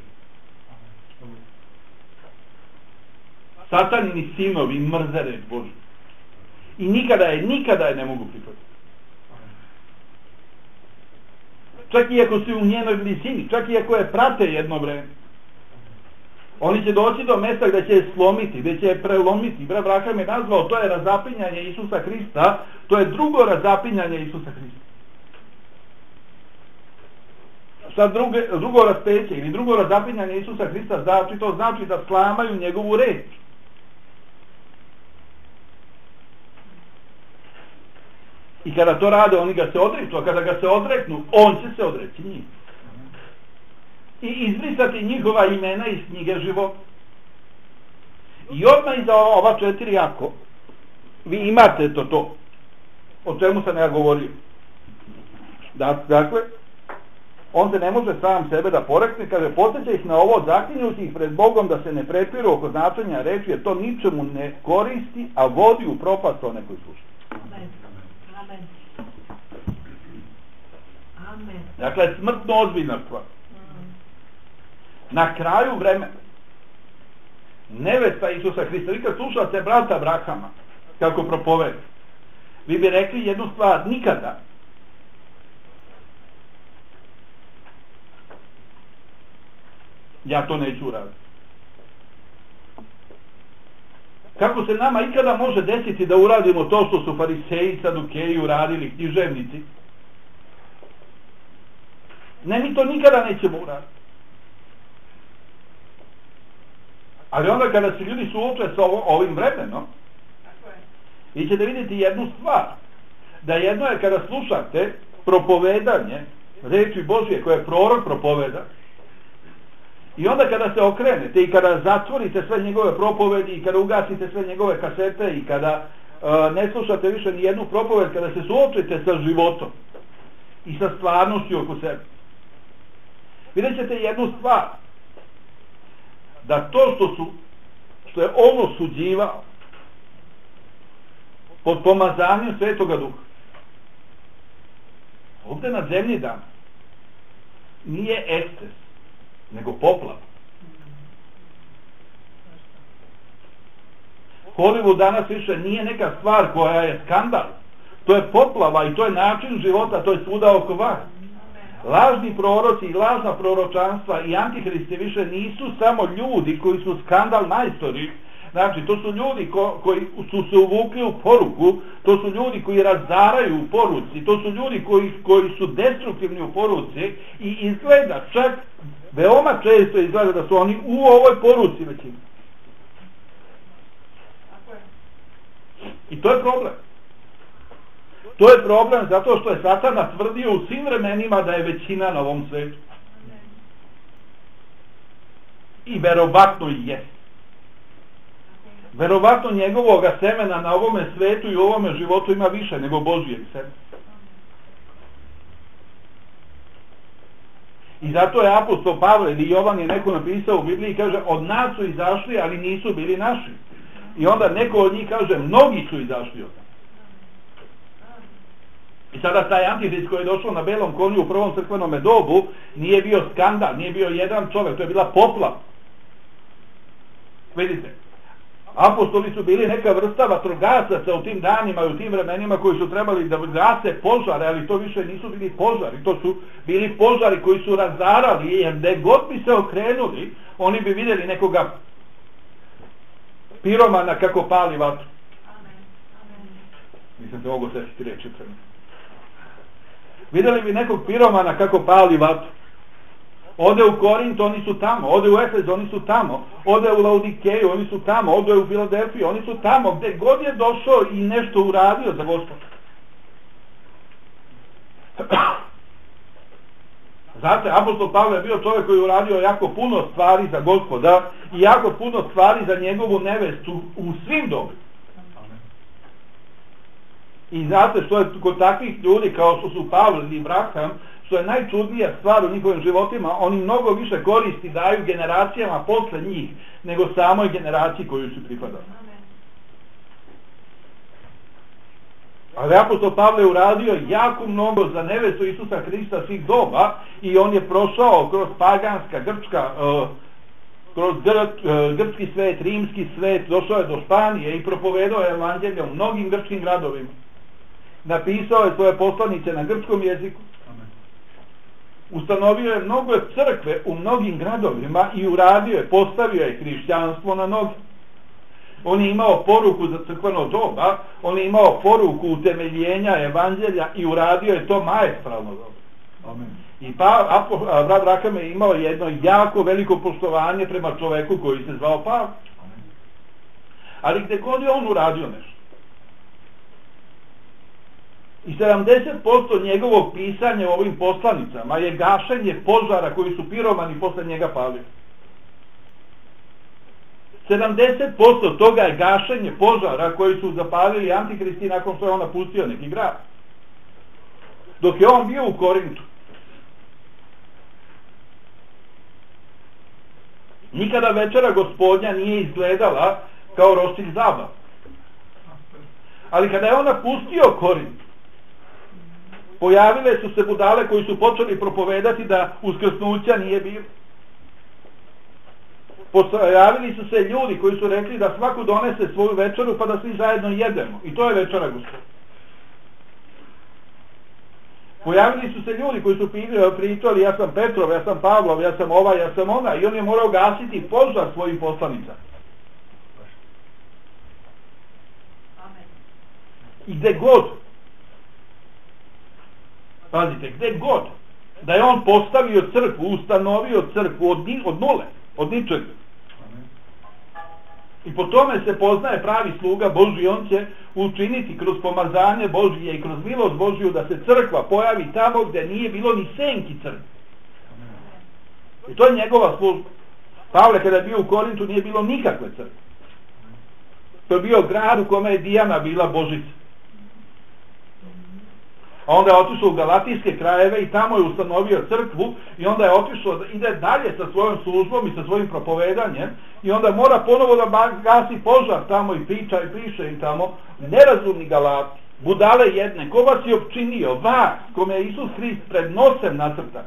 Satanini sinovi mrze reč Božju. I nikada je ne mogu prihvatiti. Čak i ako su u njenoj blizini, čak i ako je prate jedno vreme. Oni će doći do mjesta gdje će je slomiti, gdje će je prelomiti. Braham je nazvao, to je razapinjanje Isusa Hrista, to je drugo razapinjanje Isusa Hrista. Šta drugo raspeće ili drugo razapinjanje Isusa Hrista znači? To znači da slamaju njegovu reč. I kada to rade, oni ga se odriču, a kada ga se odreknu, on će se odreći njih. I izbrisati njihova imena iz knjige života. I odmah iza ova 4 ako vi imate to o čemu sam ja govorio. Dakle, on se ne može sam sebe da porekne, kaže, posjeća ih na ovo, zaklinjući ih pred Bogom da se ne prepiru oko značenja reči, jer to ničemu ne koristi, a vodi u propast one koji slušaju. Amen. Amen. Dakle, smrtno ozbiljna stvar. Na kraju vremena nevesta Isusa Hrista, vi kad slušate brata Brahama kako propoveda, vi bi rekli jednu stvar, nikada ja to neću uraditi. Kako se nama ikada može desiti da uradimo to što su fariseji, sadukeji uradili, književnici? Ne, mi to nikada nećemo uraditi. Ali onda kada se ljudi suoče sa ovim vremenom, vi ćete vidjeti jednu stvar. Da jedno je kada slušate propovedanje reči Božje koje prorok propoveda, i onda kada se okrenete i kada zatvorite sve njegove propovedi i kada ugasite sve njegove kasete i kada ne slušate više ni jednu propoved, kada se suočite sa životom i sa stvarnošću oko sebe, vidjet ćete jednu stvar. Da to što je ono suđivao pod pomazanjem Svetoga Duha ovdje na zemlji danas nije eksces, nego poplav. Hollywood danas više nije neka stvar koja je skandal. To je poplava i to je način života, to je svuda oko vas. Lažni proroci i lažna proročanstva i antihristi više nisu samo ljudi koji su skandal majstori. Znači, to su ljudi koji su se uvukli u poruku, to su ljudi koji razaraju u poruci, to su ljudi koji su destruktivni u poruci i izgleda, čak veoma često izgleda da su oni u ovoj poruci većini. I to je problem. To je problem zato što je Satan tvrdio u svim vremenima da je većina na ovom svetu. I verovatno i jest. Verovatno njegovoga semena na ovome svetu i u ovome životu ima više nego Božijeg semena. I zato je apostol Pavle ili Jovan je neko napisao u Bibliji i kaže od nas su izašli, ali nisu bili naši. I onda neko od njih kaže mnogi su izašli od nas. I sada taj antihrist koji je došao na belom konju u prvom crkvenome dobu nije bio skandal, nije bio jedan čovjek, to je bila poplava. Vidite, apostoli su bili neka vrsta vatrogasaca u tim danima i u tim vremenima koji su trebali da gase požare, ali to više nisu bili požari, to su bili požari koji su razarali, jer gde god bi se okrenuli, oni bi vidjeli nekoga piromana kako pali vatru. Nisam se mogu sjetiti reći trenutno. Vidjeli bi nekog piromana kako pali vatru. Ode u Korint, oni su tamo. Ode u Efez, oni su tamo. Ode u Laodikeju, oni su tamo. Ode u Filadelfiju, oni su tamo. Gde god je došao i nešto uradio za Gospoda. Znate, apostol Pavle je bio čovjek koji je uradio jako puno stvari za Gospoda i jako puno stvari za njegovu nevestu u svim dobima. I znate što je kod takvih ljudi kao što su Pavle i Abraham, što je najčudnija stvar u njihovim životima, oni mnogo više koristi daju generacijama posle njih nego samoj generaciji koju su pripadali. Ali apostol Pavle je uradio jako mnogo za nevestu Isusa Hrista svih doba i on je prošao kroz paganska, grčka, kroz grčki svet, rimski svet, došao je do Španije i propovedao je evanđelje u mnogim grčkim gradovima. Napisao je svoje poslanice na grčkom jeziku. Ustanovio je mnogo crkve u mnogim gradovima i uradio je, postavio je hrišćanstvo na noge. On je imao poruku za crkveno doba, on je imao poruku utemeljenja evanđelja i uradio je to maestralno dobro. Amen. I brat Abraham je imao jedno jako veliko poštovanje prema čoveku koji se zvao Pavle. Ali gdje god je on uradio nešto. I 70% njegovog pisanja u ovim poslanicama je gašenje požara koji su piromani posle njega palili. 70% toga je gašenje požara koji su zapalili antihristi nakon što je on napustio neki grad. Dok je on bio u Korintu. Nikada večera Gospodnja nije izgledala kao roštilj zabava. Ali kada je on napustio Korint, pojavile su se budale koji su počeli propovedati da uskrsnuća nije bilo. Pojavili su se ljudi koji su rekli da svaku donese svoju večeru pa da svi zajedno jedemo. I to je večera Gospodnja. Pojavili su se ljudi koji su pričali ja sam Petrov, ja sam Pavlov, ja sam ovaj, ja sam ona. I on je morao gasiti požar svojim poslanicama. I gde god, pazite, gde god, da je on postavio crkvu, ustanovio crkvu od nule, od ničega. I po tome se poznaje pravi sluga Božji, on će učiniti kroz pomazanje Božije i kroz milost Božju da se crkva pojavi tamo gde nije bilo ni senki crkve. I to je njegova služba. Pavle kada je bio u Korintu nije bilo nikakve crkve. To je bio grad u kome je Dijana bila Božica. A onda je otišao u Galatijske krajeve i tamo je ustanovio crkvu i onda je otišao da ide dalje sa svojom službom i sa svojim propovedanjem i onda mora ponovo da gasi požar tamo i priča i piše i tamo. Nerazumni Galati, budale jedne, ko vas je opčinio? Vas, kome je Isus Hrist pred nosem nacrtan.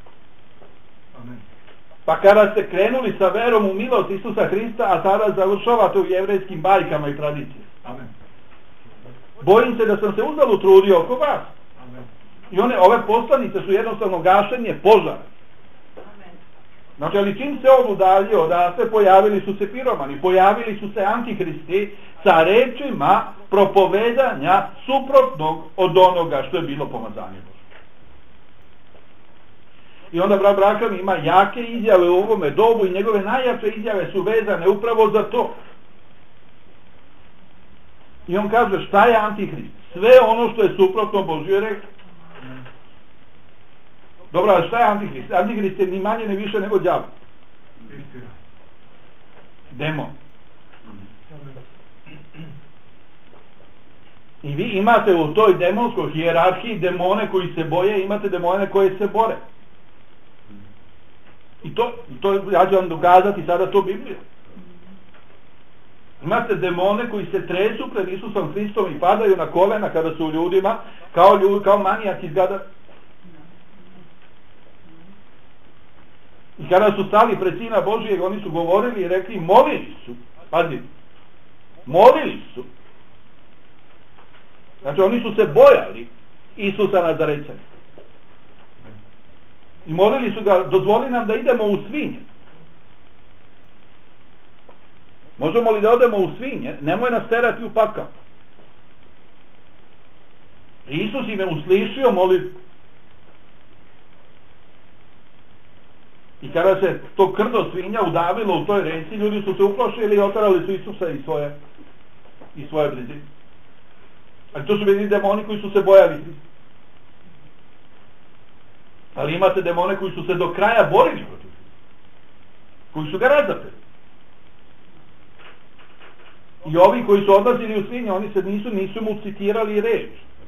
Pa kada ste krenuli sa verom u milost Isusa Hrista, a sada završavate u jevrejskim bajkama i tradicijama. Amen. Bojim se da sam se uzalud trudio oko vas. I ove poslanice su jednostavno gašenje požara. Znači, ali čim se on udaljio odatle, pojavili su se piromani, pojavili su se antikristi sa rečima propovedanja suprotnog od onoga što je bilo pomazanje Božje. I onda brat Branham ima jake izjave u ovome dobu i njegove najjače izjave su vezane upravo za to. I on kaže šta je antikrist? Sve ono što je suprotno Božjoj reči. Dobro, ali šta je antikrist? Antikrist je ni manje ni više nego đavo. Demon. I vi imate u toj demonskoj hijerarhiji demone koji se boje, imate demone koje se bore. I to ja ću vam dokazati sada to Bibliju. Imate demone koji se tresu pred Isusom Hristom i padaju na kolena kada su ljudima kao manijak izgada. I kada su stali pred Sina Božijeg, oni su govorili i rekli, molili su. Pazite, molili su. Znači oni su se bojali Isusa Nazarećana. I molili su ga, dozvoli nam da idemo u svinje. Možemo li da odemo u svinje? Nemoj nas terati u pakao. Isus im je uslišio molitvu. I kada se to krdo svinja udavilo u toj reci, ljudi su se uplašili i otarali su Isusa i svoje blizine. Ali to su bili demoni koji su se bojali. Ali imate demone koji su se do kraja borili protiv, koji su ga razapeli. I ovi koji su odlazili u svinje, oni se nisu mu citirali reč.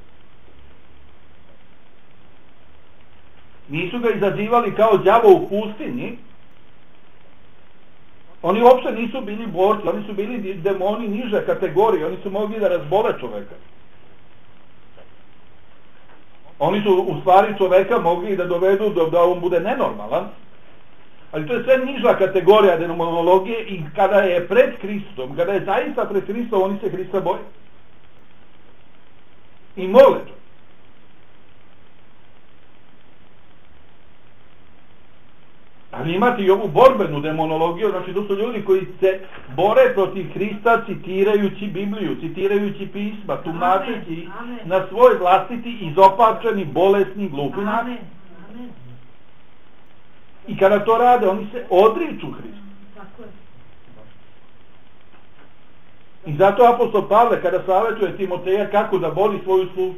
Nisu ga izazivali kao đavo u pustinji. Oni uopšte nisu bili borci, oni su bili demoni niže kategorije, oni su mogli da razbole čoveka. Oni su u stvari čoveka mogli da dovedu da on bude nenormalan, ali to je sve niža kategorija demonologije i kada je pred Hristom, kada je zaista pred Hristom, oni se Hrista boje. I mole. Ali imate i ovu borbenu demonologiju, znači to su ljudi koji se bore protiv Hrista citirajući Bibliju, citirajući pisma, tumačeći na svoj vlastiti izopačeni, bolesni, glupi način. I kada to rade, oni se odriču Hristu. I zato apostol Pavle, kada savjetuje Timoteja kako da bori svoju službu,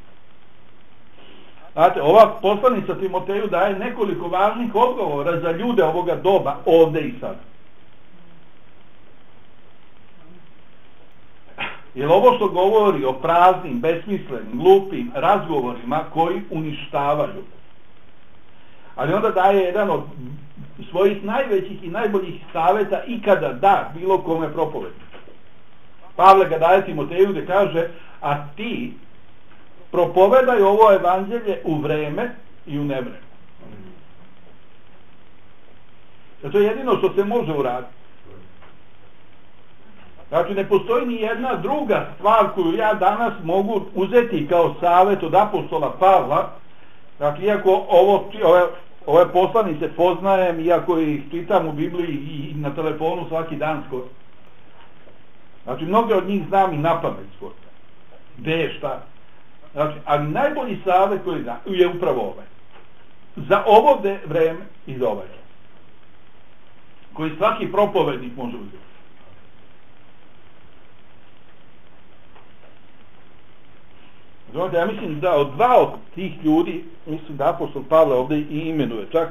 znate, ova poslanica Timoteju daje nekoliko važnih odgovora za ljude ovoga doba, ovde i sad. Jer ovo što govori o praznim, besmislenim, glupim razgovorima koji uništavaju. Ali onda daje jedan od svojih najvećih i najboljih savjeta ikada da bilo kome propovednika. Pavle ga daje Timoteju gdje kaže, a ti propovedaj ovo evanđelje u vreme i u nevreme. To je jedino što se može uraditi. Znači ne postoji ni jedna druga stvar koju ja danas mogu uzeti kao savjet od apostola Pavla. Znači iako ove poslanice poznajem, iako ih čitam u Bibliji i na telefonu svaki dan skoro. Znači mnoge od njih znam i napamet skoro. Gde je šta? Znači, ali najbolji savjet koji da je upravo ovaj. Za ovo vreme i za ovaj. Koji svaki propovednik može uzeti. Znači, ja mislim da od dva od tih ljudi, mislim da apostol Pavle ovdje i imenuje čak,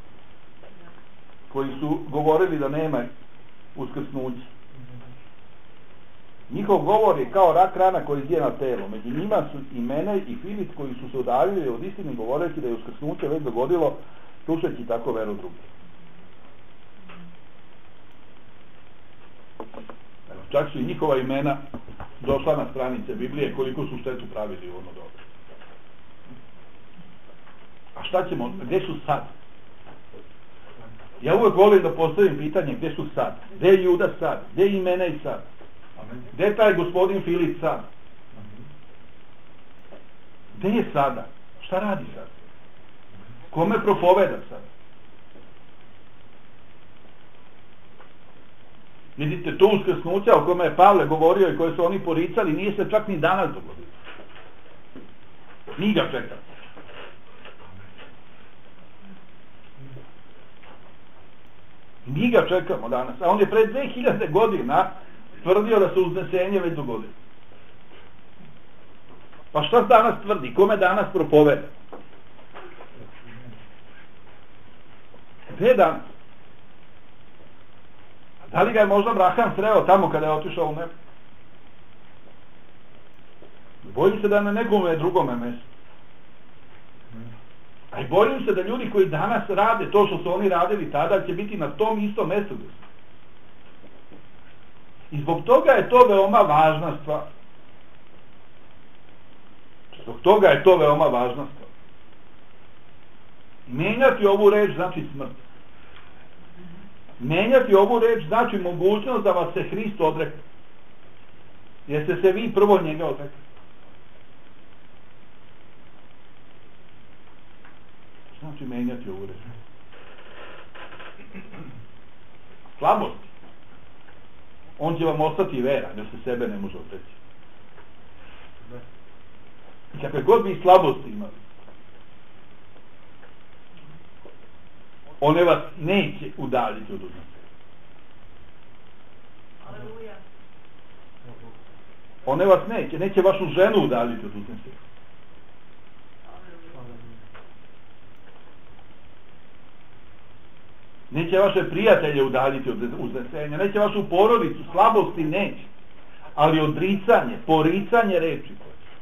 koji su govorili da nema uskrsnuća. Njihov govor je kao rak rana koji izje na telo. Među njima su i mene i Filip koji su se udaljili od istine govoreći da je uskrsnuće već dogodilo, slušajući tako veru drugih. Čak su i njihova imena došla na stranice Biblije koliko su štetu pravili u ono dobro. A šta ćemo, gdje su sad? Ja uvijek volim da postavim pitanje gdje su sad? Gdje je Juda sad? Gdje je Imene i sad? Gdje je taj gospodin Filip sad? Gde je sada? Šta radi sada? Kome propoveda sada? Vidite, to uskrsnuća o kome je Pavle govorio i koje su oni poricali, nije se čak ni danas dogodilo. Mi ga čekamo. Mi ga čekamo danas. A on je pred 2000 godina tvrdio da se uznesenje već dogodilo. Pa šta danas tvrdi? Kome danas propoveda? Gde je danas? Da li ga je možda Abraham sreo tamo kada je otišao u nebo? Bojim se da na nekome drugome mjestu. A i bojim se da ljudi koji danas rade to što su oni radili tada će biti na tom istom mjestu. I zbog toga je to veoma važna stvar. Zbog toga je to veoma važna stvar. Menjati ovu reč znači smrt. Menjati ovu reč znači mogućnost da vas se Hrist odrekne. Jeste se vi prvo njega odrekli. Znači menjati ovu reč. Slabost. On će vam ostati vera, jer se sebe ne može odreći. I kakve god vi slabosti imali, one vas neće udaljiti od uznesenja. One vas neće vašu ženu udaljiti od uznesenja. Neće vaše prijatelje udaljiti od uznesenja, neće vašu porodicu, slabosti neće, ali odricanje, poricanje reči.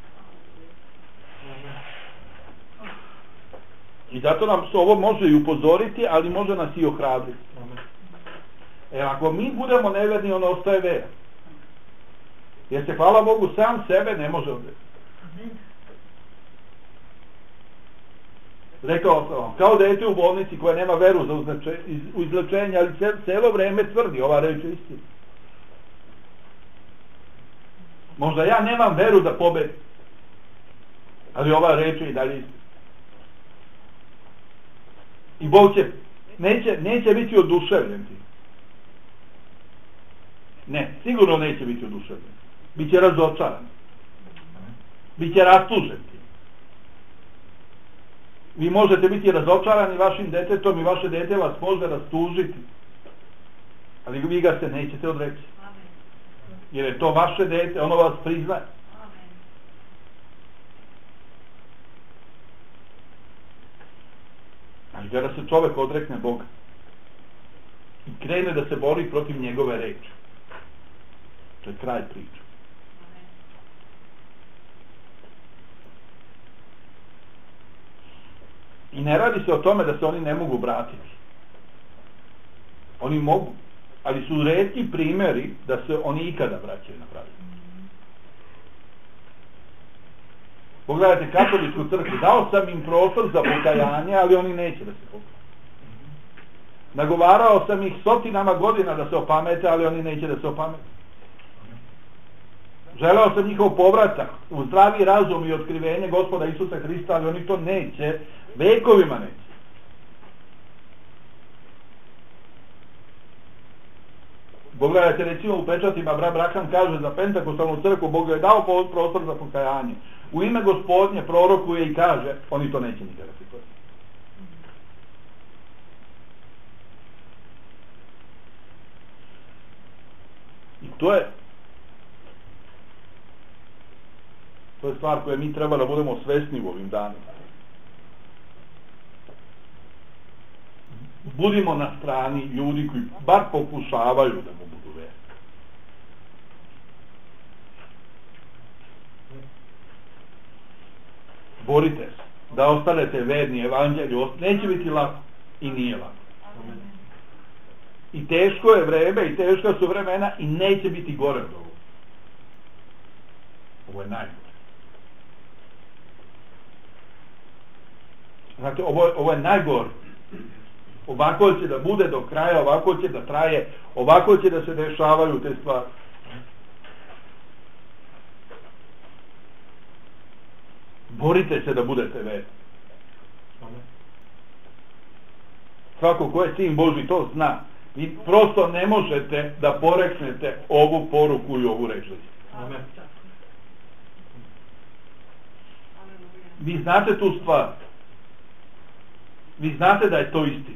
I zato nam se ovo može i upozoriti, ali može nas i ohrabriti. Ako mi budemo neverni, on ostaje vera. Jer se, hvala Bogu, sam sebe ne može odreći. Rekao sam, kao dete u bolnici koja nema veru za izlečenje, ali celo vreme tvrdi, ova reč je istina. Možda ja nemam veru da pobedim, ali ova reč je i dalje istina. I Bog će, neće biti oduševljen ti. Ne, sigurno neće biti oduševljen. Biće razočaran. Biće rastužen ti. Vi možete biti razočarani vašim detetom i vaše dete vas može rastužiti. Ali vi ga se nećete odreći. Jer je to vaše dete, ono vas priznaje. Ali kada se čovjek odrekne Boga i krene da se bori protiv njegove reči, to je kraj priče. I ne radi se o tome da se oni ne mogu vratiti. Oni mogu, ali su retki primjeri da se oni ikada vraćaju na pravi. Pogledajte katoličku crkvu, dao sam im prostor za pokajanje, ali oni neće da se pokaju. Nagovarao sam ih stotinama godina da se opamete, ali oni neće da se opamete. Želeo sam njihov povratak u zdravi razum i otkrivenje Gospoda Isusa Hrista, ali oni to neće, vekovima neće. Pogledajte, recimo u pečatima brat Braham kaže za Pentakostalnu crkvu, Bog je dao prostor za pokajanje. U ime Gospodnje prorokuje i kaže, oni to neće nikada prihvatiti. I to je stvar koje mi treba da budemo svesni u ovim danima. Budimo na strani ljudi koji bar pokušavaju da mu budu verni. Borite se da ostanete verni evanđelju. Neće biti lako i nije lako. I teško je vreme i teška su vremena i neće biti gore od ovo. Ovo je najgore. Znate, ovo je najgore. Ovako će da bude do kraja, ovako će da traje, ovako će da se dešavaju te stvari. Borite se da budete verni. Svako ko je sin Božji to zna. Vi prosto ne možete da poreknete ovu poruku i ovu reč. Amen. Vi znate tu stvar. Vi znate da je to istina.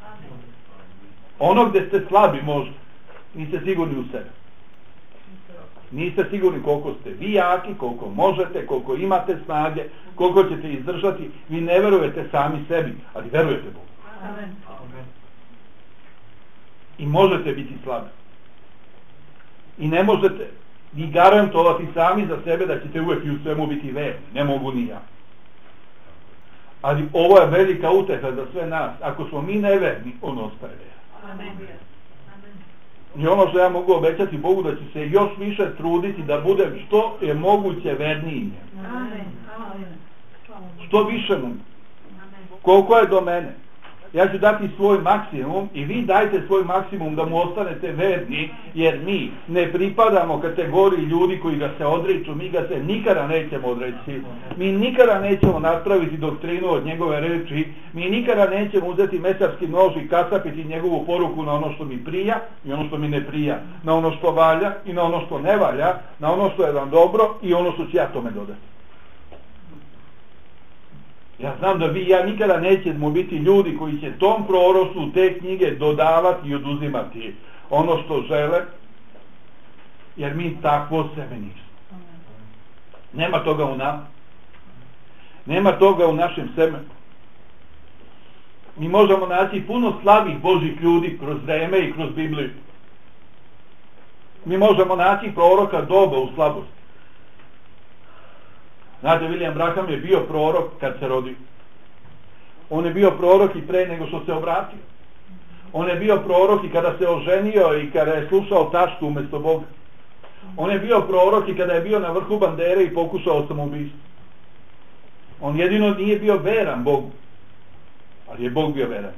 Ono gdje ste slabi možda, niste sigurni u sebe. Niste sigurni koliko ste vi jaki, koliko možete, koliko imate snage, koliko ćete izdržati. Vi ne verujete sami sebi, ali verujete Bogu. Amen. I možete biti slabi. I ne možete ni garantovati sami za sebe da ćete uvijek i u svemu biti verni. Ne mogu ni ja. Ali ovo je velika utjeha za sve nas. Ako smo mi neverni, on ostaje veran. Amen. I ono što ja mogu obećati Bogu, da će se još više truditi da budem što je moguće verniji njemu. Amen. Što više mu. Koliko je do mene. Ja ću dati svoj maksimum i vi dajte svoj maksimum da mu ostanete verni, jer mi ne pripadamo kategoriji ljudi koji ga se odriču, mi ga se nikada nećemo odreći. Mi nikada nećemo napraviti doktrinu od njegove reči, mi nikada nećemo uzeti mesarski nož i kasapiti njegovu poruku na ono što mi prija i ono što mi ne prija, na ono što valja i na ono što ne valja, na ono što je vam dobro i ono što ću ja tome dodati. Ja znam da vi i ja nikada nećemo biti ljudi koji će tom prorostu te knjige dodavati i oduzimati ono što žele, jer mi takvo seme nismo. Nema toga u nama. Nema toga u našem semenu. Mi možemo naći puno slavih Božih ljudi kroz vreme i kroz Bibliju. Mi možemo naći proroka doba u slabosti. Znate, William Branham je bio prorok kad se rodio. On je bio prorok i pre nego što se obratio. On je bio prorok i kada se oženio i kada je slušao taštu umjesto Boga. On je bio prorok i kada je bio na vrhu bandere i pokušao samoubistvo. On jedino nije bio veran Bogu, ali je Bog bio veran.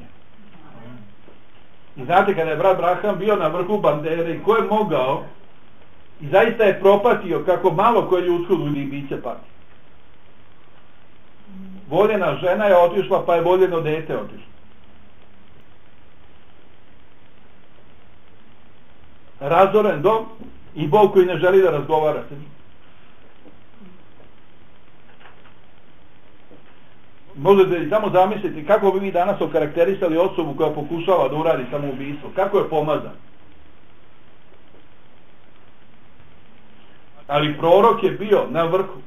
I znate, kada je brat Branham bio na vrhu bandere i ko je mogao, i zaista je propatio kako malo koje ljudsko ljudi biće pati. Voljena žena je otišla, pa je voljeno dete otišlo. Razoren dom i Bog koji ne želi da razgovara sa njim. Možete li samo zamisliti kako bi vi danas okarakterisali osobu koja pokušava da uradi samoubistvo? Kako je pomazan? Ali prorok je bio na vrhu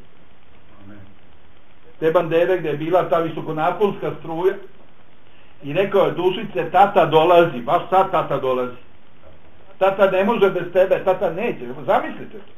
te bandere gdje je bila ta visokonaponska struja i rekao je: dušice, tata dolazi, baš sad tata dolazi. Tata ne može bez tebe, tata neće. Zamislite to.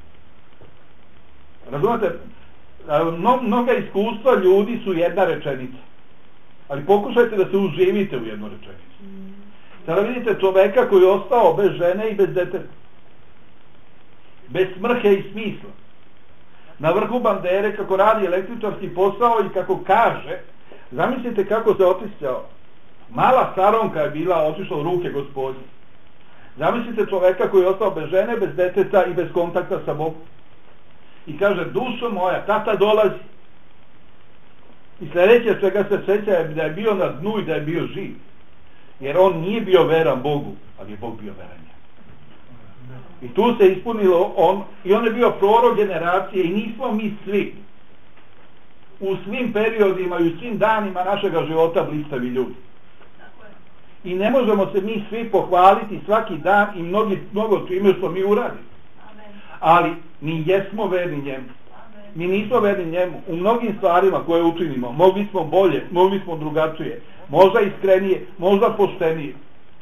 Razumete? Mnoga iskustva ljudi su jedna rečenica. Ali pokušajte da se uživite u jednu rečenicu. Sada vidite čoveka koji je ostao bez žene i bez deteta. Bez smrhe i smisla. Na vrhu bandere kako radi električarski posao i kako kaže, zamislite kako se otiscao. Mala saronka je bila otišla u ruke Gospodnje. Zamislite čoveka koji je ostao bez žene, bez deteta i bez kontakta sa Bogom. I kaže: dušo moja, tata dolazi. I sljedeće čega se sjeća je da je bio na dnu i da je bio živ. Jer on nije bio veran Bogu, ali je Bog bio veran. I tu se ispunilo on, i on je bio prorok generacije, i nismo mi svi u svim periodima i u svim danima našega života blistavi ljudi. I ne možemo se mi svi pohvaliti svaki dan i mnogo čime što mi uradimo. Ali mi jesmo verni njemu. Mi nismo verni njemu u mnogim stvarima koje učinimo. Mogli smo bolje, mogli smo drugačije, možda iskrenije, možda poštenije.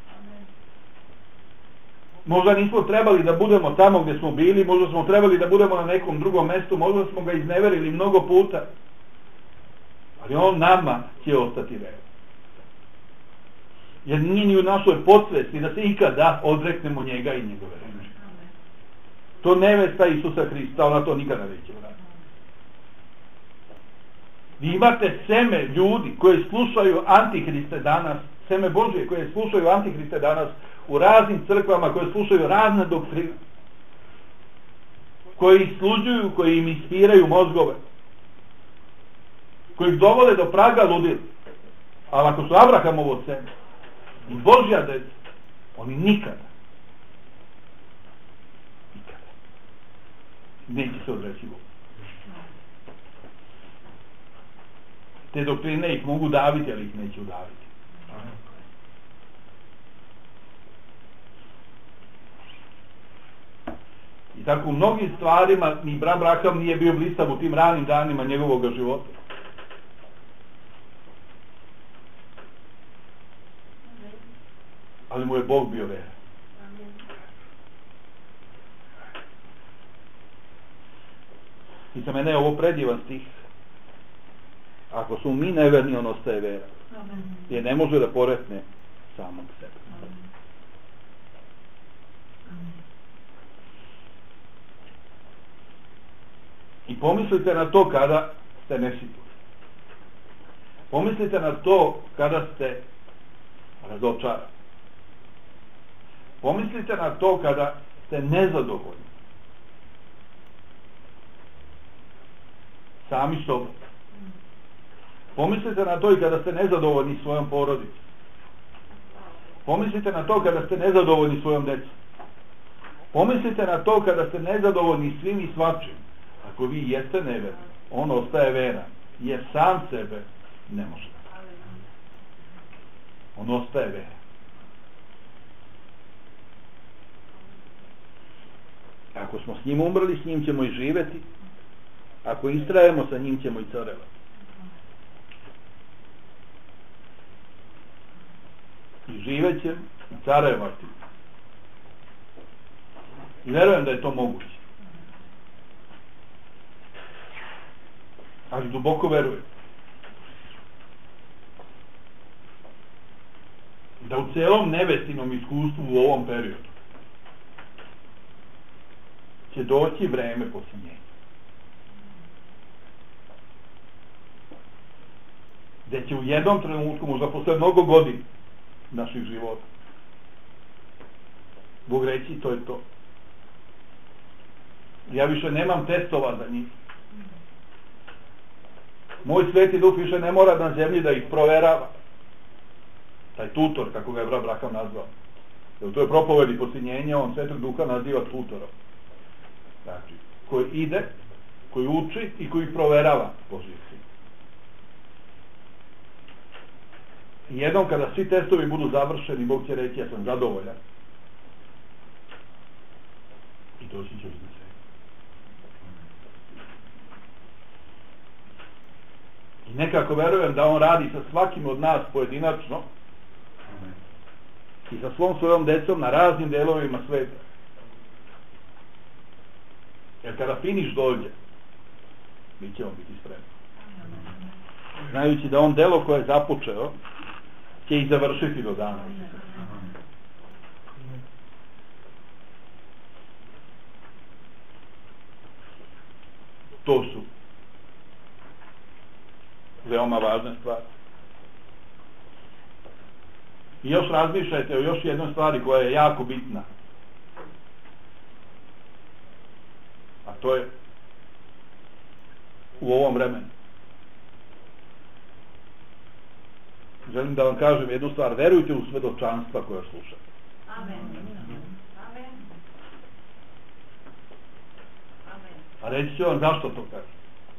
Možda nismo trebali da budemo tamo gdje smo bili, možda smo trebali da budemo na nekom drugom mjestu, možda smo ga izneverili mnogo puta. Ali on nama će ostati veran. Jer nije ni u našoj podsvesti da se ikada odreknemo njega i njegove reči. To nevesta Isusa Hrista, ona to nikada neće uraditi. Vi imate seme ljudi koji slušaju Antihriste danas, seme Božje koje slušaju Antihriste danas u raznim crkvama, koje slušaju razne doktrine, koji sluđuju, koji im ispiraju mozgove. koji ih dovode do praga ludila. Ali ako su Abrahamovo seme i Božja deca, oni nikada neće se odreći Bogu. Te doktrine ih mogu daviti, ali ih neće udaviti. I tako u mnogim stvarima ni Abraham nije bio blistav u tim ranim danima njegovog života. Ali mu je Bog bio veran. I za mene je ovo predivan stih. Ako su mi neverni, on ostaje veran. Jer ne može da poretne samog sebe. I pomislite na to kada ste nesigurni. Pomislite na to kada ste razočarani. Pomislite na to kada ste nezadovoljni. Sami sobom. Pomislite na to i kada ste nezadovoljni svojom porodicom. Pomislite na to kada ste nezadovoljni svojom decom. Pomislite na to kada ste nezadovoljni svim i svačim. Ako vi jeste neverni, on ostaje veran, jer sam sebe ne može. On ostaje veran. Ako smo s njim umrli, s njim ćemo i živeti. Ako istrajemo, sa njim ćemo i carevati. I živet ćemo i carevati. I verujem da je to moguće. Ali duboko verujem da u celom nevestinom iskustvu u ovom periodu će doći vreme posljednjenja. Gde će u jednom trenutku, možda posle mnogo godina naših života, Bog reći to je to. Ja više nemam testova za njih. Moj Sveti Duh više ne mora na zemlji da ih proverava. Taj tutor, kako ga je Abraham nazvao. Jer u toj propovedi posljednjenja on Svetog Duha naziva tutorom. Znači, koji ide, koji uči i koji proverava Božji sin. I jednom kada svi testovi budu završeni, Bog će reći ja sam zadovoljan. I doći će uznesenje. I nekako verujem da on radi sa svakim od nas pojedinačno i sa svom svojom decom na raznim delovima sveta. Jer kada finiš dođe, mi ćemo biti spremni. Znajući da on delo koje je započeo će i završiti do dana. To su veoma važne stvari. I još razmišljajte o još jednoj stvari koja je jako bitna. A to je u ovom vremenu. Želim da vam kažem jednu stvar. Verujte u svedočanstva koja slušate. Amen. Amen. A reći ću vam zašto to kažem.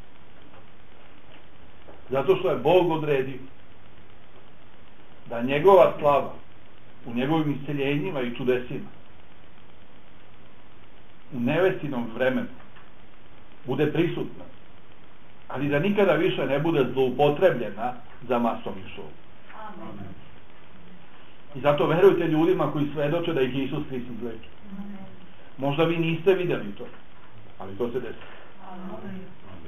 Zato što je Bog odredio da njegova slava u njegovim isceljenjima i čudesima u nevestinom vremenu bude prisutna, ali da nikada više ne bude zloupotrebljena za masovni šov. Amen. I zato verujte ljudima koji svedoče da ih Isus Hristos leči. Možda vi niste vidjeli to, ali to se desi. Amen.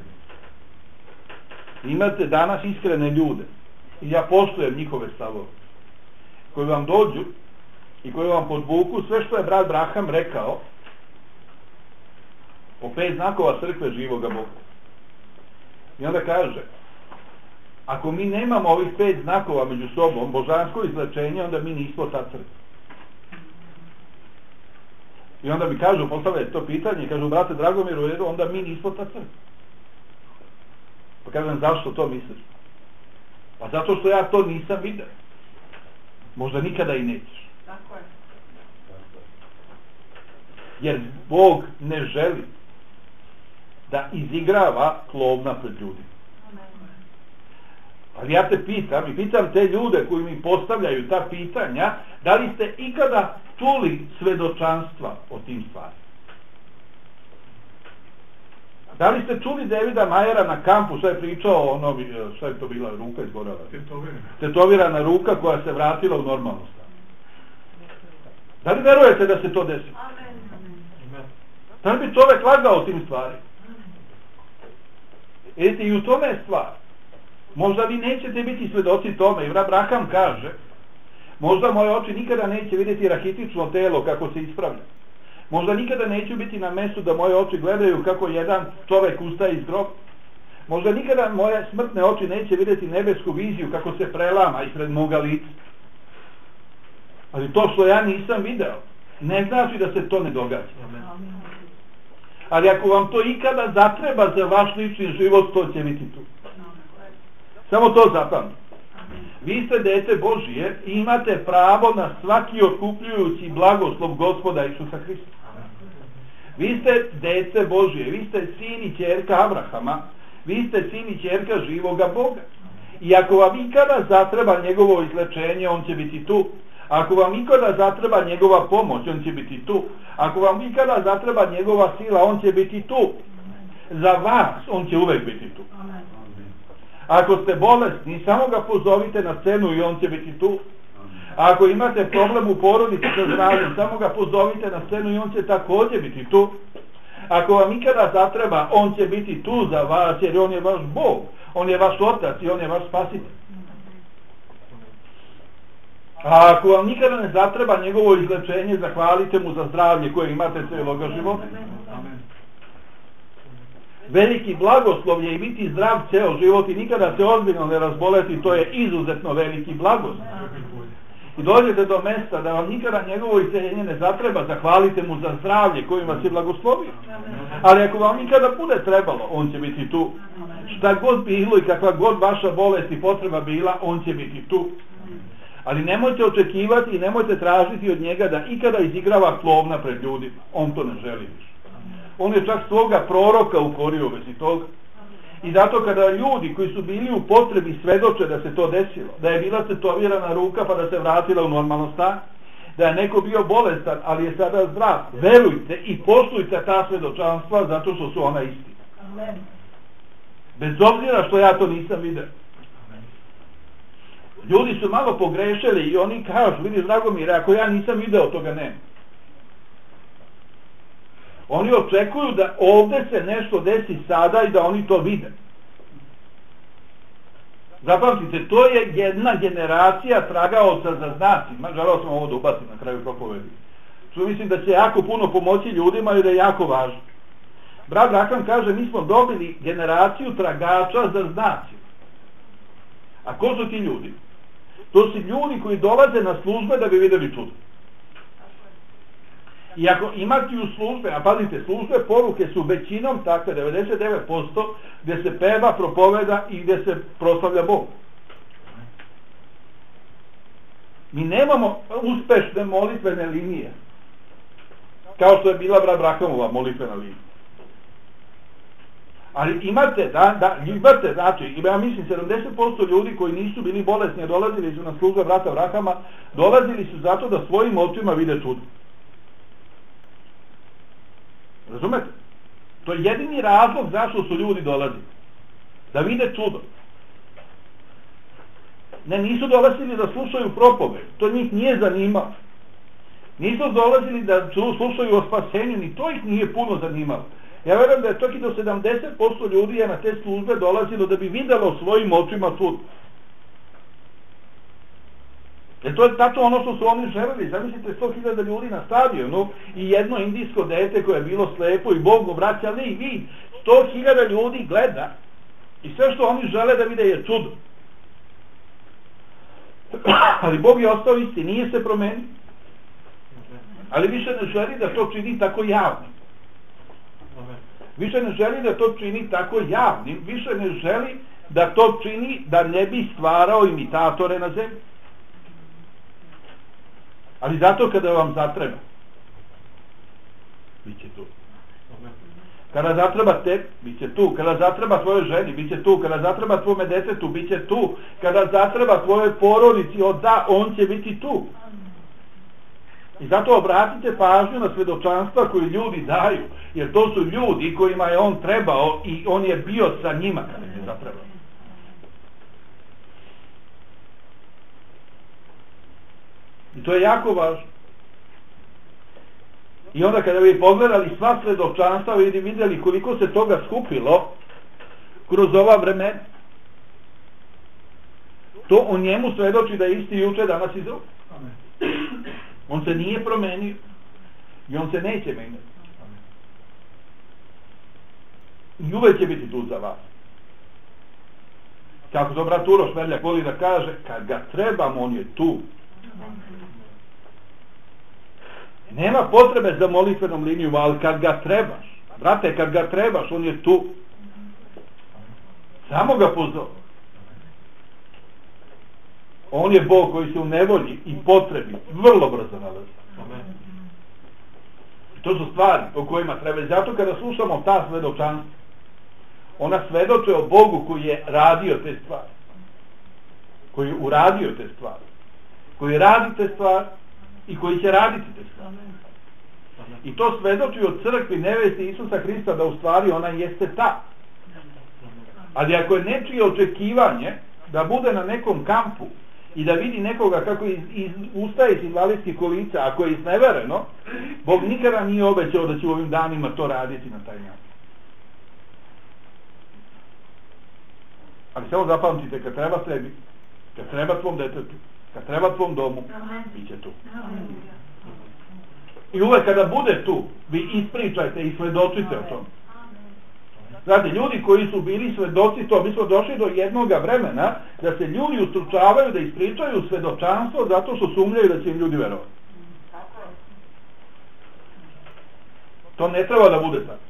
Imate danas iskrene ljude i ja poštujem njihove stavove koji vam dođu i koji vam podvuku sve što je brat Braham rekao o 5 znakova crkve živoga Boga. I onda kaže, ako mi nemamo ovih 5 znakova među sobom, božansko izlečenje, onda mi nismo ta crkva. I onda mi kažu, postavljaju to pitanje, kažu, brate Dragomir, onda mi nismo ta crkva. Pa kažem, zašto to misliš? Pa zato što ja to nisam vidio. Možda nikada i nećeš. Tako je. Jer Bog ne želi da izigrava klovna pred ljudima. Ali ja te pitam i pitam te ljude koji mi postavljaju ta pitanja, da li ste ikada čuli svedočanstva o tim stvarima? Da li ste čuli Davida Majera na kampu, što je pričao o ono, što je to bila ruka izgorela? Tetovirana ruka koja se vratila u normalno stanje. Da li verujete da se to desi? Da li bi čovjek lagao o tim stvarima? Vidite, i u tome je stvar. Možda vi nećete biti svedoci tome. I Abraham kaže, možda moje oči nikada neće vidjeti rahitično telo kako se ispravlja. Možda nikada neću biti na mjestu da moje oči gledaju kako jedan čovjek ustaje iz groba. Možda nikada moje smrtne oči neće vidjeti nebesku viziju kako se prelama ispred moga lica. Ali to što ja nisam video, ne znači da se to ne događa. Ali ako vam to ikada zatreba za vaš lični život, to će biti tu. Samo to zapamtite. Vi ste dete Božije i imate pravo na svaki otkupljujući blagoslov Gospoda Isusa Hrista. Vi ste dete Božije, vi ste sin i ćerka Abrahama, vi ste sin i ćerka živoga Boga. I ako vam ikada zatreba njegovo izlečenje, on će biti tu. Ako vam ikada zatreba njegova pomoć, on će biti tu. Ako vam ikada zatreba njegova sila, on će biti tu. Za vas, on će uvek biti tu. Ako ste bolesni, samo ga pozovite na scenu i on će biti tu. Ako imate problem u porodici sa zdravljem, samo ga pozovite na scenu i on će također biti tu. Ako vam ikada zatreba, on će biti tu za vas, jer on je vaš Bog, on je vaš Otac i on je vaš Spasitelj. A ako vam nikada ne zatreba njegovo izlečenje, zahvalite mu za zdravlje koje imate cijeloga života. Veliki blagoslov je i biti zdrav ceo život i nikada se ozbiljno ne razboleti, to je izuzetno veliki blagoslov. I dođete do mesta da vam nikada njegovo isceljenje ne zatreba, zahvalite mu za zdravlje kojim vas je blagoslovio. Ali ako vam nikada bude trebalo, on će biti tu. Šta god bilo i kakva god vaša bolest i potreba bila, on će biti tu. Ali nemojte očekivati i nemojte tražiti od njega da ikada izigrava klovna pred ljudima. On to ne želi više. On je čak svoga proroka ukorio vezi toga. I zato kada ljudi koji su bili u potrebi svedoče da se to desilo, da je bila tetovirana ruka pa da se vratila u normalno stanje, da je neko bio bolestan ali je sada zdrav, verujte i poštujte ta svedočanstva zato što su ona istina. Bez obzira što ja to nisam vidio. Ljudi su malo pogrešili i oni kažu, vidi Dragomire, ako ja nisam video, toga nema. Oni očekuju da ovdje se nešto desi sada i da oni to vide. Zapamtite, to je jedna generacija tragaoca za znacima. Želeo sam ovo da ubacim na kraju propovedi. Što mislim da će jako puno pomoći ljudima i da je jako važno. Brat Rakan kaže, mi smo dobili generaciju tragača za znacima. A ko su ti ljudi? To su ljudi koji dolaze na službe da bi vidjeli čudo. I ako imate u službe, a pazite, službe poruke su većinom takve, 99%, gdje se peva, propoveda i gdje se proslavlja Bog. Mi nemamo uspešne molitvene linije, kao što je bila brat Brahamova molitvena linija. Ali imate, imate, znači, ja mislim 70% ljudi koji nisu bili bolesni, dolazili su na službe brata Brahama, dolazili su zato da svojim očima vide čudo. Razumete? To je jedini razlog zašto su ljudi dolazili. Da vide čudo. Ne, nisu dolazili da slušaju propoved. To njih nije zanimalo. Nisu dolazili da slušaju o spasenju, ni to ih nije puno zanimalo. Ja verujem da je čak i do 70% ljudi je na te službe dolazilo da bi videlo svojim očima čudo. Jer to je tačno ono što su oni želeli. Zamislite 100.000 ljudi na stadionu i jedno indijsko dete koje je bilo slepo i Bog mu vraća vid. 100.000 ljudi gleda i sve što oni žele da vide je čudo. Ali Bog je ostao isti, nije se promenio. Ali više ne želi da to čini tako javno. Više ne želi da to čini tako javnim, više ne želi da to čini da ne bi stvarao imitatore na zemlji. Ali zato kada vam zatreba, bit će tu. Kada zatreba te, bit će tu. Kada zatreba tvojoj ženi, bit će tu. Kada zatreba tvome detetu, bit će tu. Kada zatreba tvojoj porodici, da, on će biti tu. I zato obratite pažnju na svedočanstva koje ljudi daju, jer to su ljudi kojima je on trebao i on je bio sa njima kada je zatreba. I to je jako važno. I onda kada bi pogledali sva svedočanstva, vidjeli koliko se toga skupilo kroz ova vremena, to o njemu svedoči da je isti juče, danas i sutra. On se nije promenio i on se neće menjati. I uvek će biti tu za vas. Kako to brat Uroš Merljak voli da kaže, kad ga trebamo, on je tu. Nema potrebe za molitvenom linijom, ali kad ga trebaš, brate, kad ga trebaš, on je tu. Samo ga pozove. On je Bog koji se u nevolji i potrebi vrlo brzo nalazi. To su stvari o kojima treba. Zato kada slušamo ta svedočanstva, ona svedoče o Bogu koji je radio te stvari, koji je uradio te stvari, koji radi te stvari i koji će raditi te stvari. I to svedoči o crkvi nevesti Isusa Hrista da u stvari ona jeste ta. Ali ako je nečije očekivanje da bude na nekom kampu i da vidi nekoga kako ustaje iz invalidskih kolica, ako je iznevereno, Bog nikada nije obećao da će u ovim danima to raditi na taj način. Ali samo zapamtite, kad treba sebi, kad treba tvom detetu, kad treba tvom domu, bit će tu. I uvek kada bude tu, vi ispričajte i svedočite o tom. Znate, ljudi koji su bili svedoci to, mi smo došli do jednoga vremena da se ljudi ustručavaju da ispričaju svedočanstvo zato što sumnjaju da će im ljudi verovati. To ne treba da bude tako.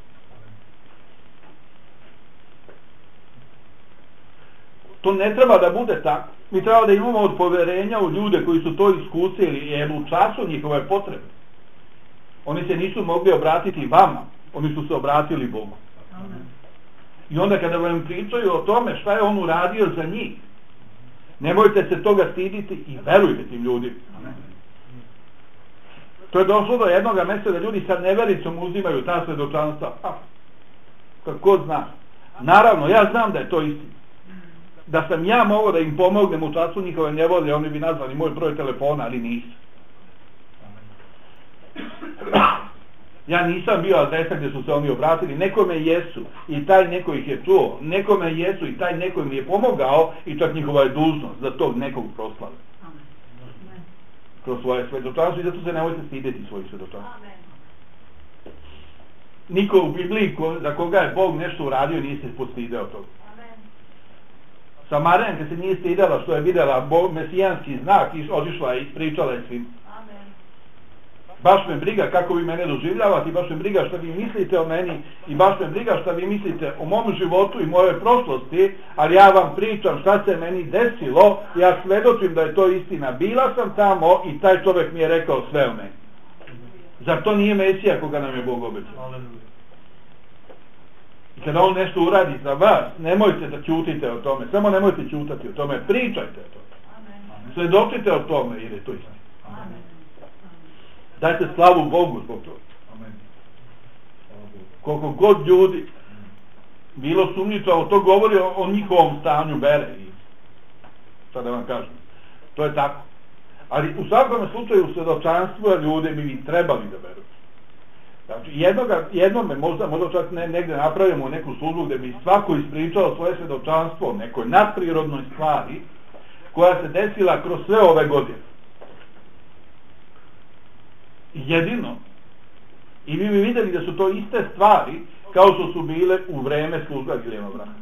To ne treba da bude tako. Mi treba da imamo od poverenja u ljude koji su to iskusili, jer u času njihove potrebe oni se nisu mogli obratiti vama, oni su se obratili Bogu. I onda kada vam pričaju o tome šta je on uradio za njih, nemojte se toga stiditi i verujte tim ljudima. To je došlo do jednoga mjesta da ljudi sa nevericom uzimaju ta svedočanstva. Kako zna? Naravno, ja znam da je to istina. Da sam ja mogao da im pomognem u času njihove nevolje, oni bi nazvali moj broj telefona, ali nisu. Ja nisam bio adresa gdje su se oni obratili, nekome jesu i taj neko ih je čuo, nekome jesu i taj neko im je pomogao i čak njihova je dužnost da tog nekog proslave kroz svoje svedočanstvo i zato se nemojte stideti svojih svedočanstva. Niko u Bibliji za koga je Bog nešto uradio nije se postideo toga. Samarijanka se nije stidela što je vidjela mesijanski znak i otišla i ispričala je svim. Baš me briga kako vi mene doživljavate i baš me briga šta vi mislite o meni i baš me briga šta vi mislite o mom životu i moje prošlosti, ali ja vam pričam šta se meni desilo, ja svedočim da je to istina. Bila sam tamo i taj čovjek mi je rekao sve o meni. Zar to nije Mesija koga nam je Bog obećao? I kada on nešto uradi za vas, nemojte da ćutite o tome, samo nemojte ćutati o tome, pričajte o tome. Svedočite o tome jer je to istina. Dajte slavu Bogu zbog toga. Koliko god ljudi bilo sumnjičavo, to govori o njihovom stanju vere. Šta da vam kažem? To je tako. Ali u svakom slučaju svedočanstva ljude bi trebali da veruju. Znači, jednome možda čak negde napravimo neku službu gde bi svako ispričao svoje svedočanstvo o nekoj nadprirodnoj stvari koja se desila kroz sve ove godine. Jedino. I vi bi vidjeli da su to iste stvari kao što su bile u vreme služba Vilijama Branhama.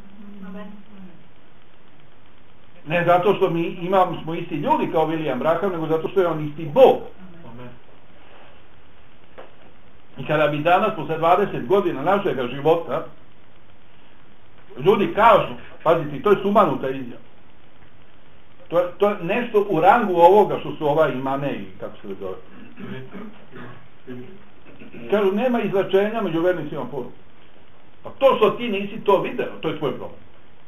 Ne zato što smo isti ljudi kao William Branham, nego zato što je on isti Bog. I kada bi danas, posle 20 godina našega života, ljudi kažu, pazite, to je sumanuta izjava. To je nešto u rangu ovoga što su imame i kako se zove. Kažu, nema izlačenja među vernicima poruku. Pa to što ti nisi to video, to je tvoj problem.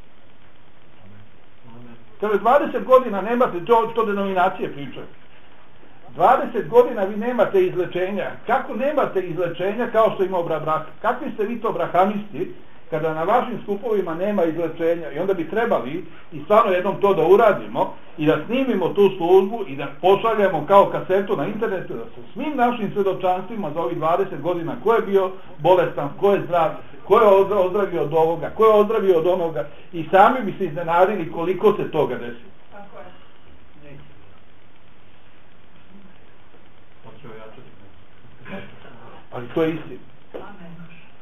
Kaže, 20 godina nemate, to denominacije pričaju. 20 godina vi nemate izlečenja. Kako nemate izlečenja kao što ima Abraham? Kakvi ste vi to abrahamisti kada na vašim skupovima nema izlečenja? I onda bi trebali i stvarno jednom to da uradimo i da snimimo tu službu i da pošaljemo kao kasetu na internetu da sa svim našim svedočanstvima za ovih 20 godina ko je bio bolestan, ko je zdrav, ko je ozdravio od ovoga, ko je ozdravio od onoga i sami bi se iznenadili koliko se toga desi. Tako je. Ali to je istina. Amen.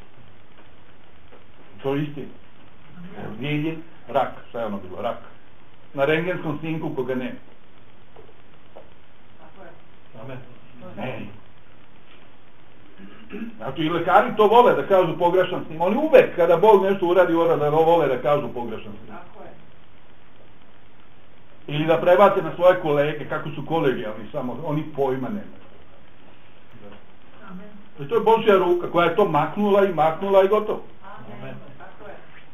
To je istina. Vidjen, rak, šta je ono bilo, rak. Na rengenskom snimku koga nema. Tako je. Amen. Ne. Znači i lekari to vole da kažu pogrešan snim. Oni uvek kada Bog nešto uradi da vole da kažu pogrešan snim. Tako je. Ili da prebace na svoje kolege kako su kolegijalni, samo oni pojma nemaju. Amen. To je Božja ruka koja je to maknula i gotovo. Amen. Tako je.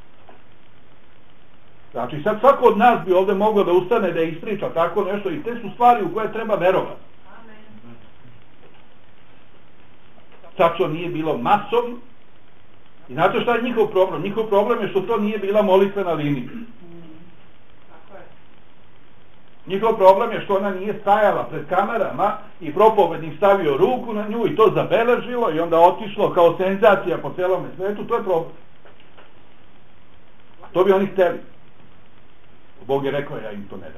Znači sad svako od nas bi ovdje moglo da ustane da ispriča tako nešto i te su stvari u koje treba verovati. Amen. Tačno nije bilo masovno. I znate šta je njihov problem? Njihov problem je što to nije bila molitvena linija. Tako je. Njihov problem je što ona nije stajala pred kamerama i propovednik stavio ruku na nju i to zabeležilo i onda otišlo kao senzacija po celome svetu. To je problem. To bi oni hteli. Bog je rekao, ja im to ne dam.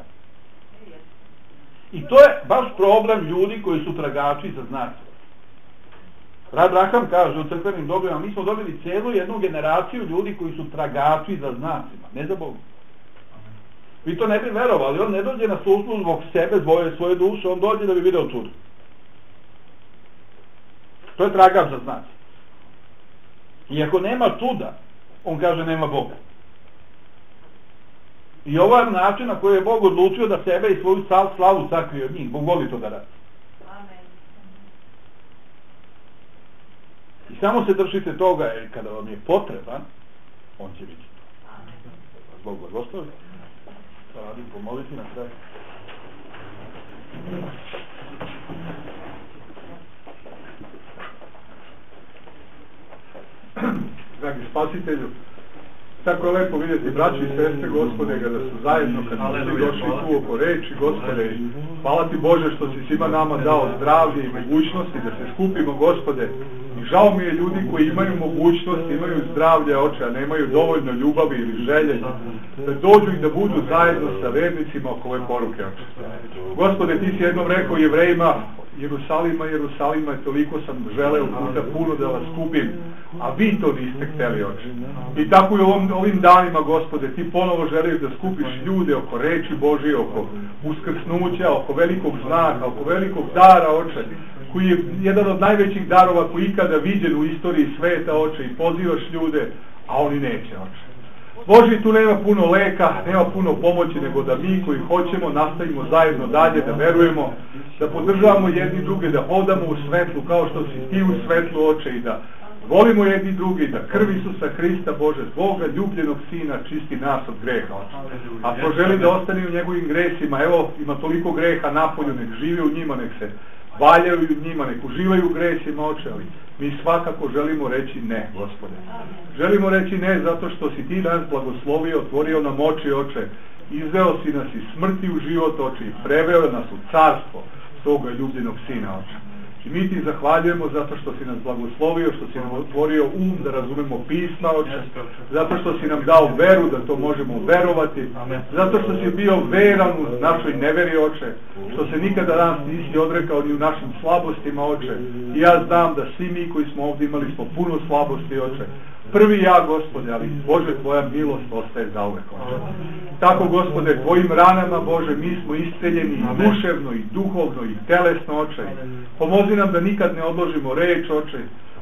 I to je baš problem ljudi koji su tragači za znacima. Rad Raham kaže u crkvenim dobima, mi smo dobili celu jednu generaciju ljudi koji su tragači za znacima, ne za Boga. Vi to ne bi verovali, on ne dođe na službu zbog sebe, svoje duše, on dođe da bi video čudo. To je tragač za znaci. I ako nema čuda, on kaže nema Boga. I ovo je način na koji je Bog odlučio da sebe i svoju slavu sakrije od njih. Bog voli to da radi. Amen. I samo se držite toga, jer kada vam je potreban, on će vidjeti. Bog blagoslovi. Da radim pomoliti na kraju. Dragi spasitelju, tako je lepo vidjeti braći i sestre, Gospode, kada su zajedno, kad su svi došli tu oko reči, Gospode, hvala ti Bože što si svima nama dao zdravlje i mogućnosti da se skupimo, Gospode. I žao mi je ljudi koji imaju mogućnost, imaju zdravlje, Oče, a nemaju dovoljno ljubavi ili želje, da dođu i da budu zajedno sa vernicima oko ove poruke, Oče. Gospode, ti si jednom rekao Jevrejima, Jerusalima, toliko sam želeo puta puno da vas skupim, a vi to niste hteli, Oče. I tako i ovim danima, Gospode, ti ponovo želiš da skupiš ljude oko reči Božije, oko uskrsnuća, oko velikog znaka, oko velikog dara, Oče, koji je jedan od najvećih darova koji ikada viđen u istoriji sveta, Oče, i pozivaš ljude, a oni neće, Oče. Bože, tu nema puno leka, nema puno pomoći, nego da mi koji hoćemo nastavimo zajedno dalje, da verujemo, da podržavamo jedni druge, da hodamo u svetlu kao što si ti u svetlu, Oče, i da volimo jedni drugi, da krv Isusa Hrista, Bože, Boga, ljubljenog Sina, čisti nas od greha, Oče. A ko želi da ostane u njegovim gresima, evo, ima toliko greha napolju, nek žive u njima, nek se valjaju u njima, nek uživaju u gresima, Oče, ali mi svakako želimo reći ne, Gospode. Želimo reći ne zato što si ti nas blagoslovio, otvorio nam oči, Oče, izveo si nas iz smrti u život, Oče, i preveo nas u carstvo svoga ljubljenog Sina, Oče. I mi ti zahvaljujemo zato što si nas blagoslovio, što si nam otvorio da razumemo pisma, Oče, zato što si nam dao veru da to možemo verovati, zato što si bio veran u našoj neveri, Oče, što se nikada nas nisi odrekao ni u našim slabostima, Oče. I ja znam da svi mi koji smo ovdje imali smo puno slabosti, Oče. Prvi ja, Gospode, ali Bože, tvoja milost ostaje zauvek, Oče. Tako, Gospode, tvojim ranama, Bože, mi smo isceljeni i duševno, i duhovno, i telesno, Oče. Pomozi nam da nikad ne odložimo reč, Oče.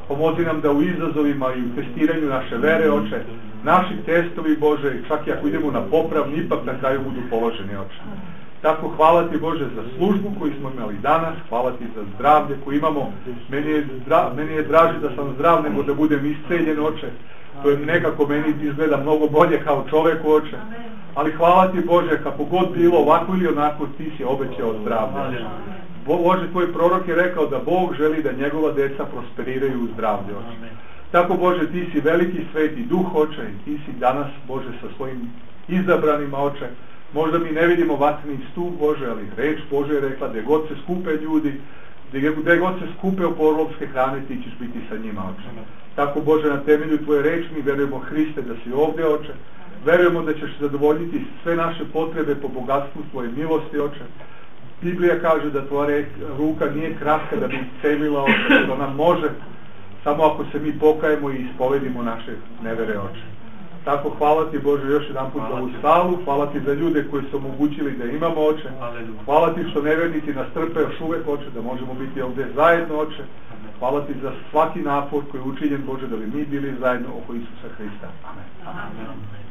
Pomozi nam da u izazovima i u testiranju naše vere, Oče, naši testovi, Bože, čak i ako idemo na popravni, ipak na kraju budu položeni, Oče. Tako hvala Ti, Bože, za službu koju smo imali danas, hvala Ti za zdravlje koje imamo. Meni je draže da sam zdrav nego da budem isceljen, Oče. To je nekako meni izgleda mnogo bolje kao čovek, Oče. Ali hvala Ti, Bože, kako god bilo, ovako ili onako, Ti si obećao zdravlje. Bože, Tvoj prorok je rekao da Bog želi da njegova deca prosperiraju u zdravlje, Oče. Tako, Bože, Ti si veliki sveti duh, Oče, i Ti si danas, Bože, sa svojim izabranima, Oče. Možda mi ne vidimo vatreni stup, Bože, ali reč Bože je rekla, gde god se skupe ljudi, gde god se skupe oporovske hrane, Ti ćeš biti sa njima, Oče. Tako, Bože, na temelju Tvoje reči mi verujemo, Hriste, da si ovdje, Oče. Verujemo da ćeš zadovoljiti sve naše potrebe po bogatstvu Tvoje milosti, Oče. Biblija kaže da Tvoja ruka nije kratka da bi iscelila, Oče, da nam može, samo ako se mi pokajemo i ispovedimo naše nevere, Oče. Tako hvala Ti, Bože, još jedan put za ovu salu, hvala Ti za ljude koji su omogućili da imamo, Oče. Hvala Ti što nevernici nas trpe još uvek, Oče, da možemo biti ovdje zajedno, Oče. Hvala Ti za svaki napor koji je učinjen, Bože, da bi mi bili zajedno oko Isusa Hrista. Amen. Amen.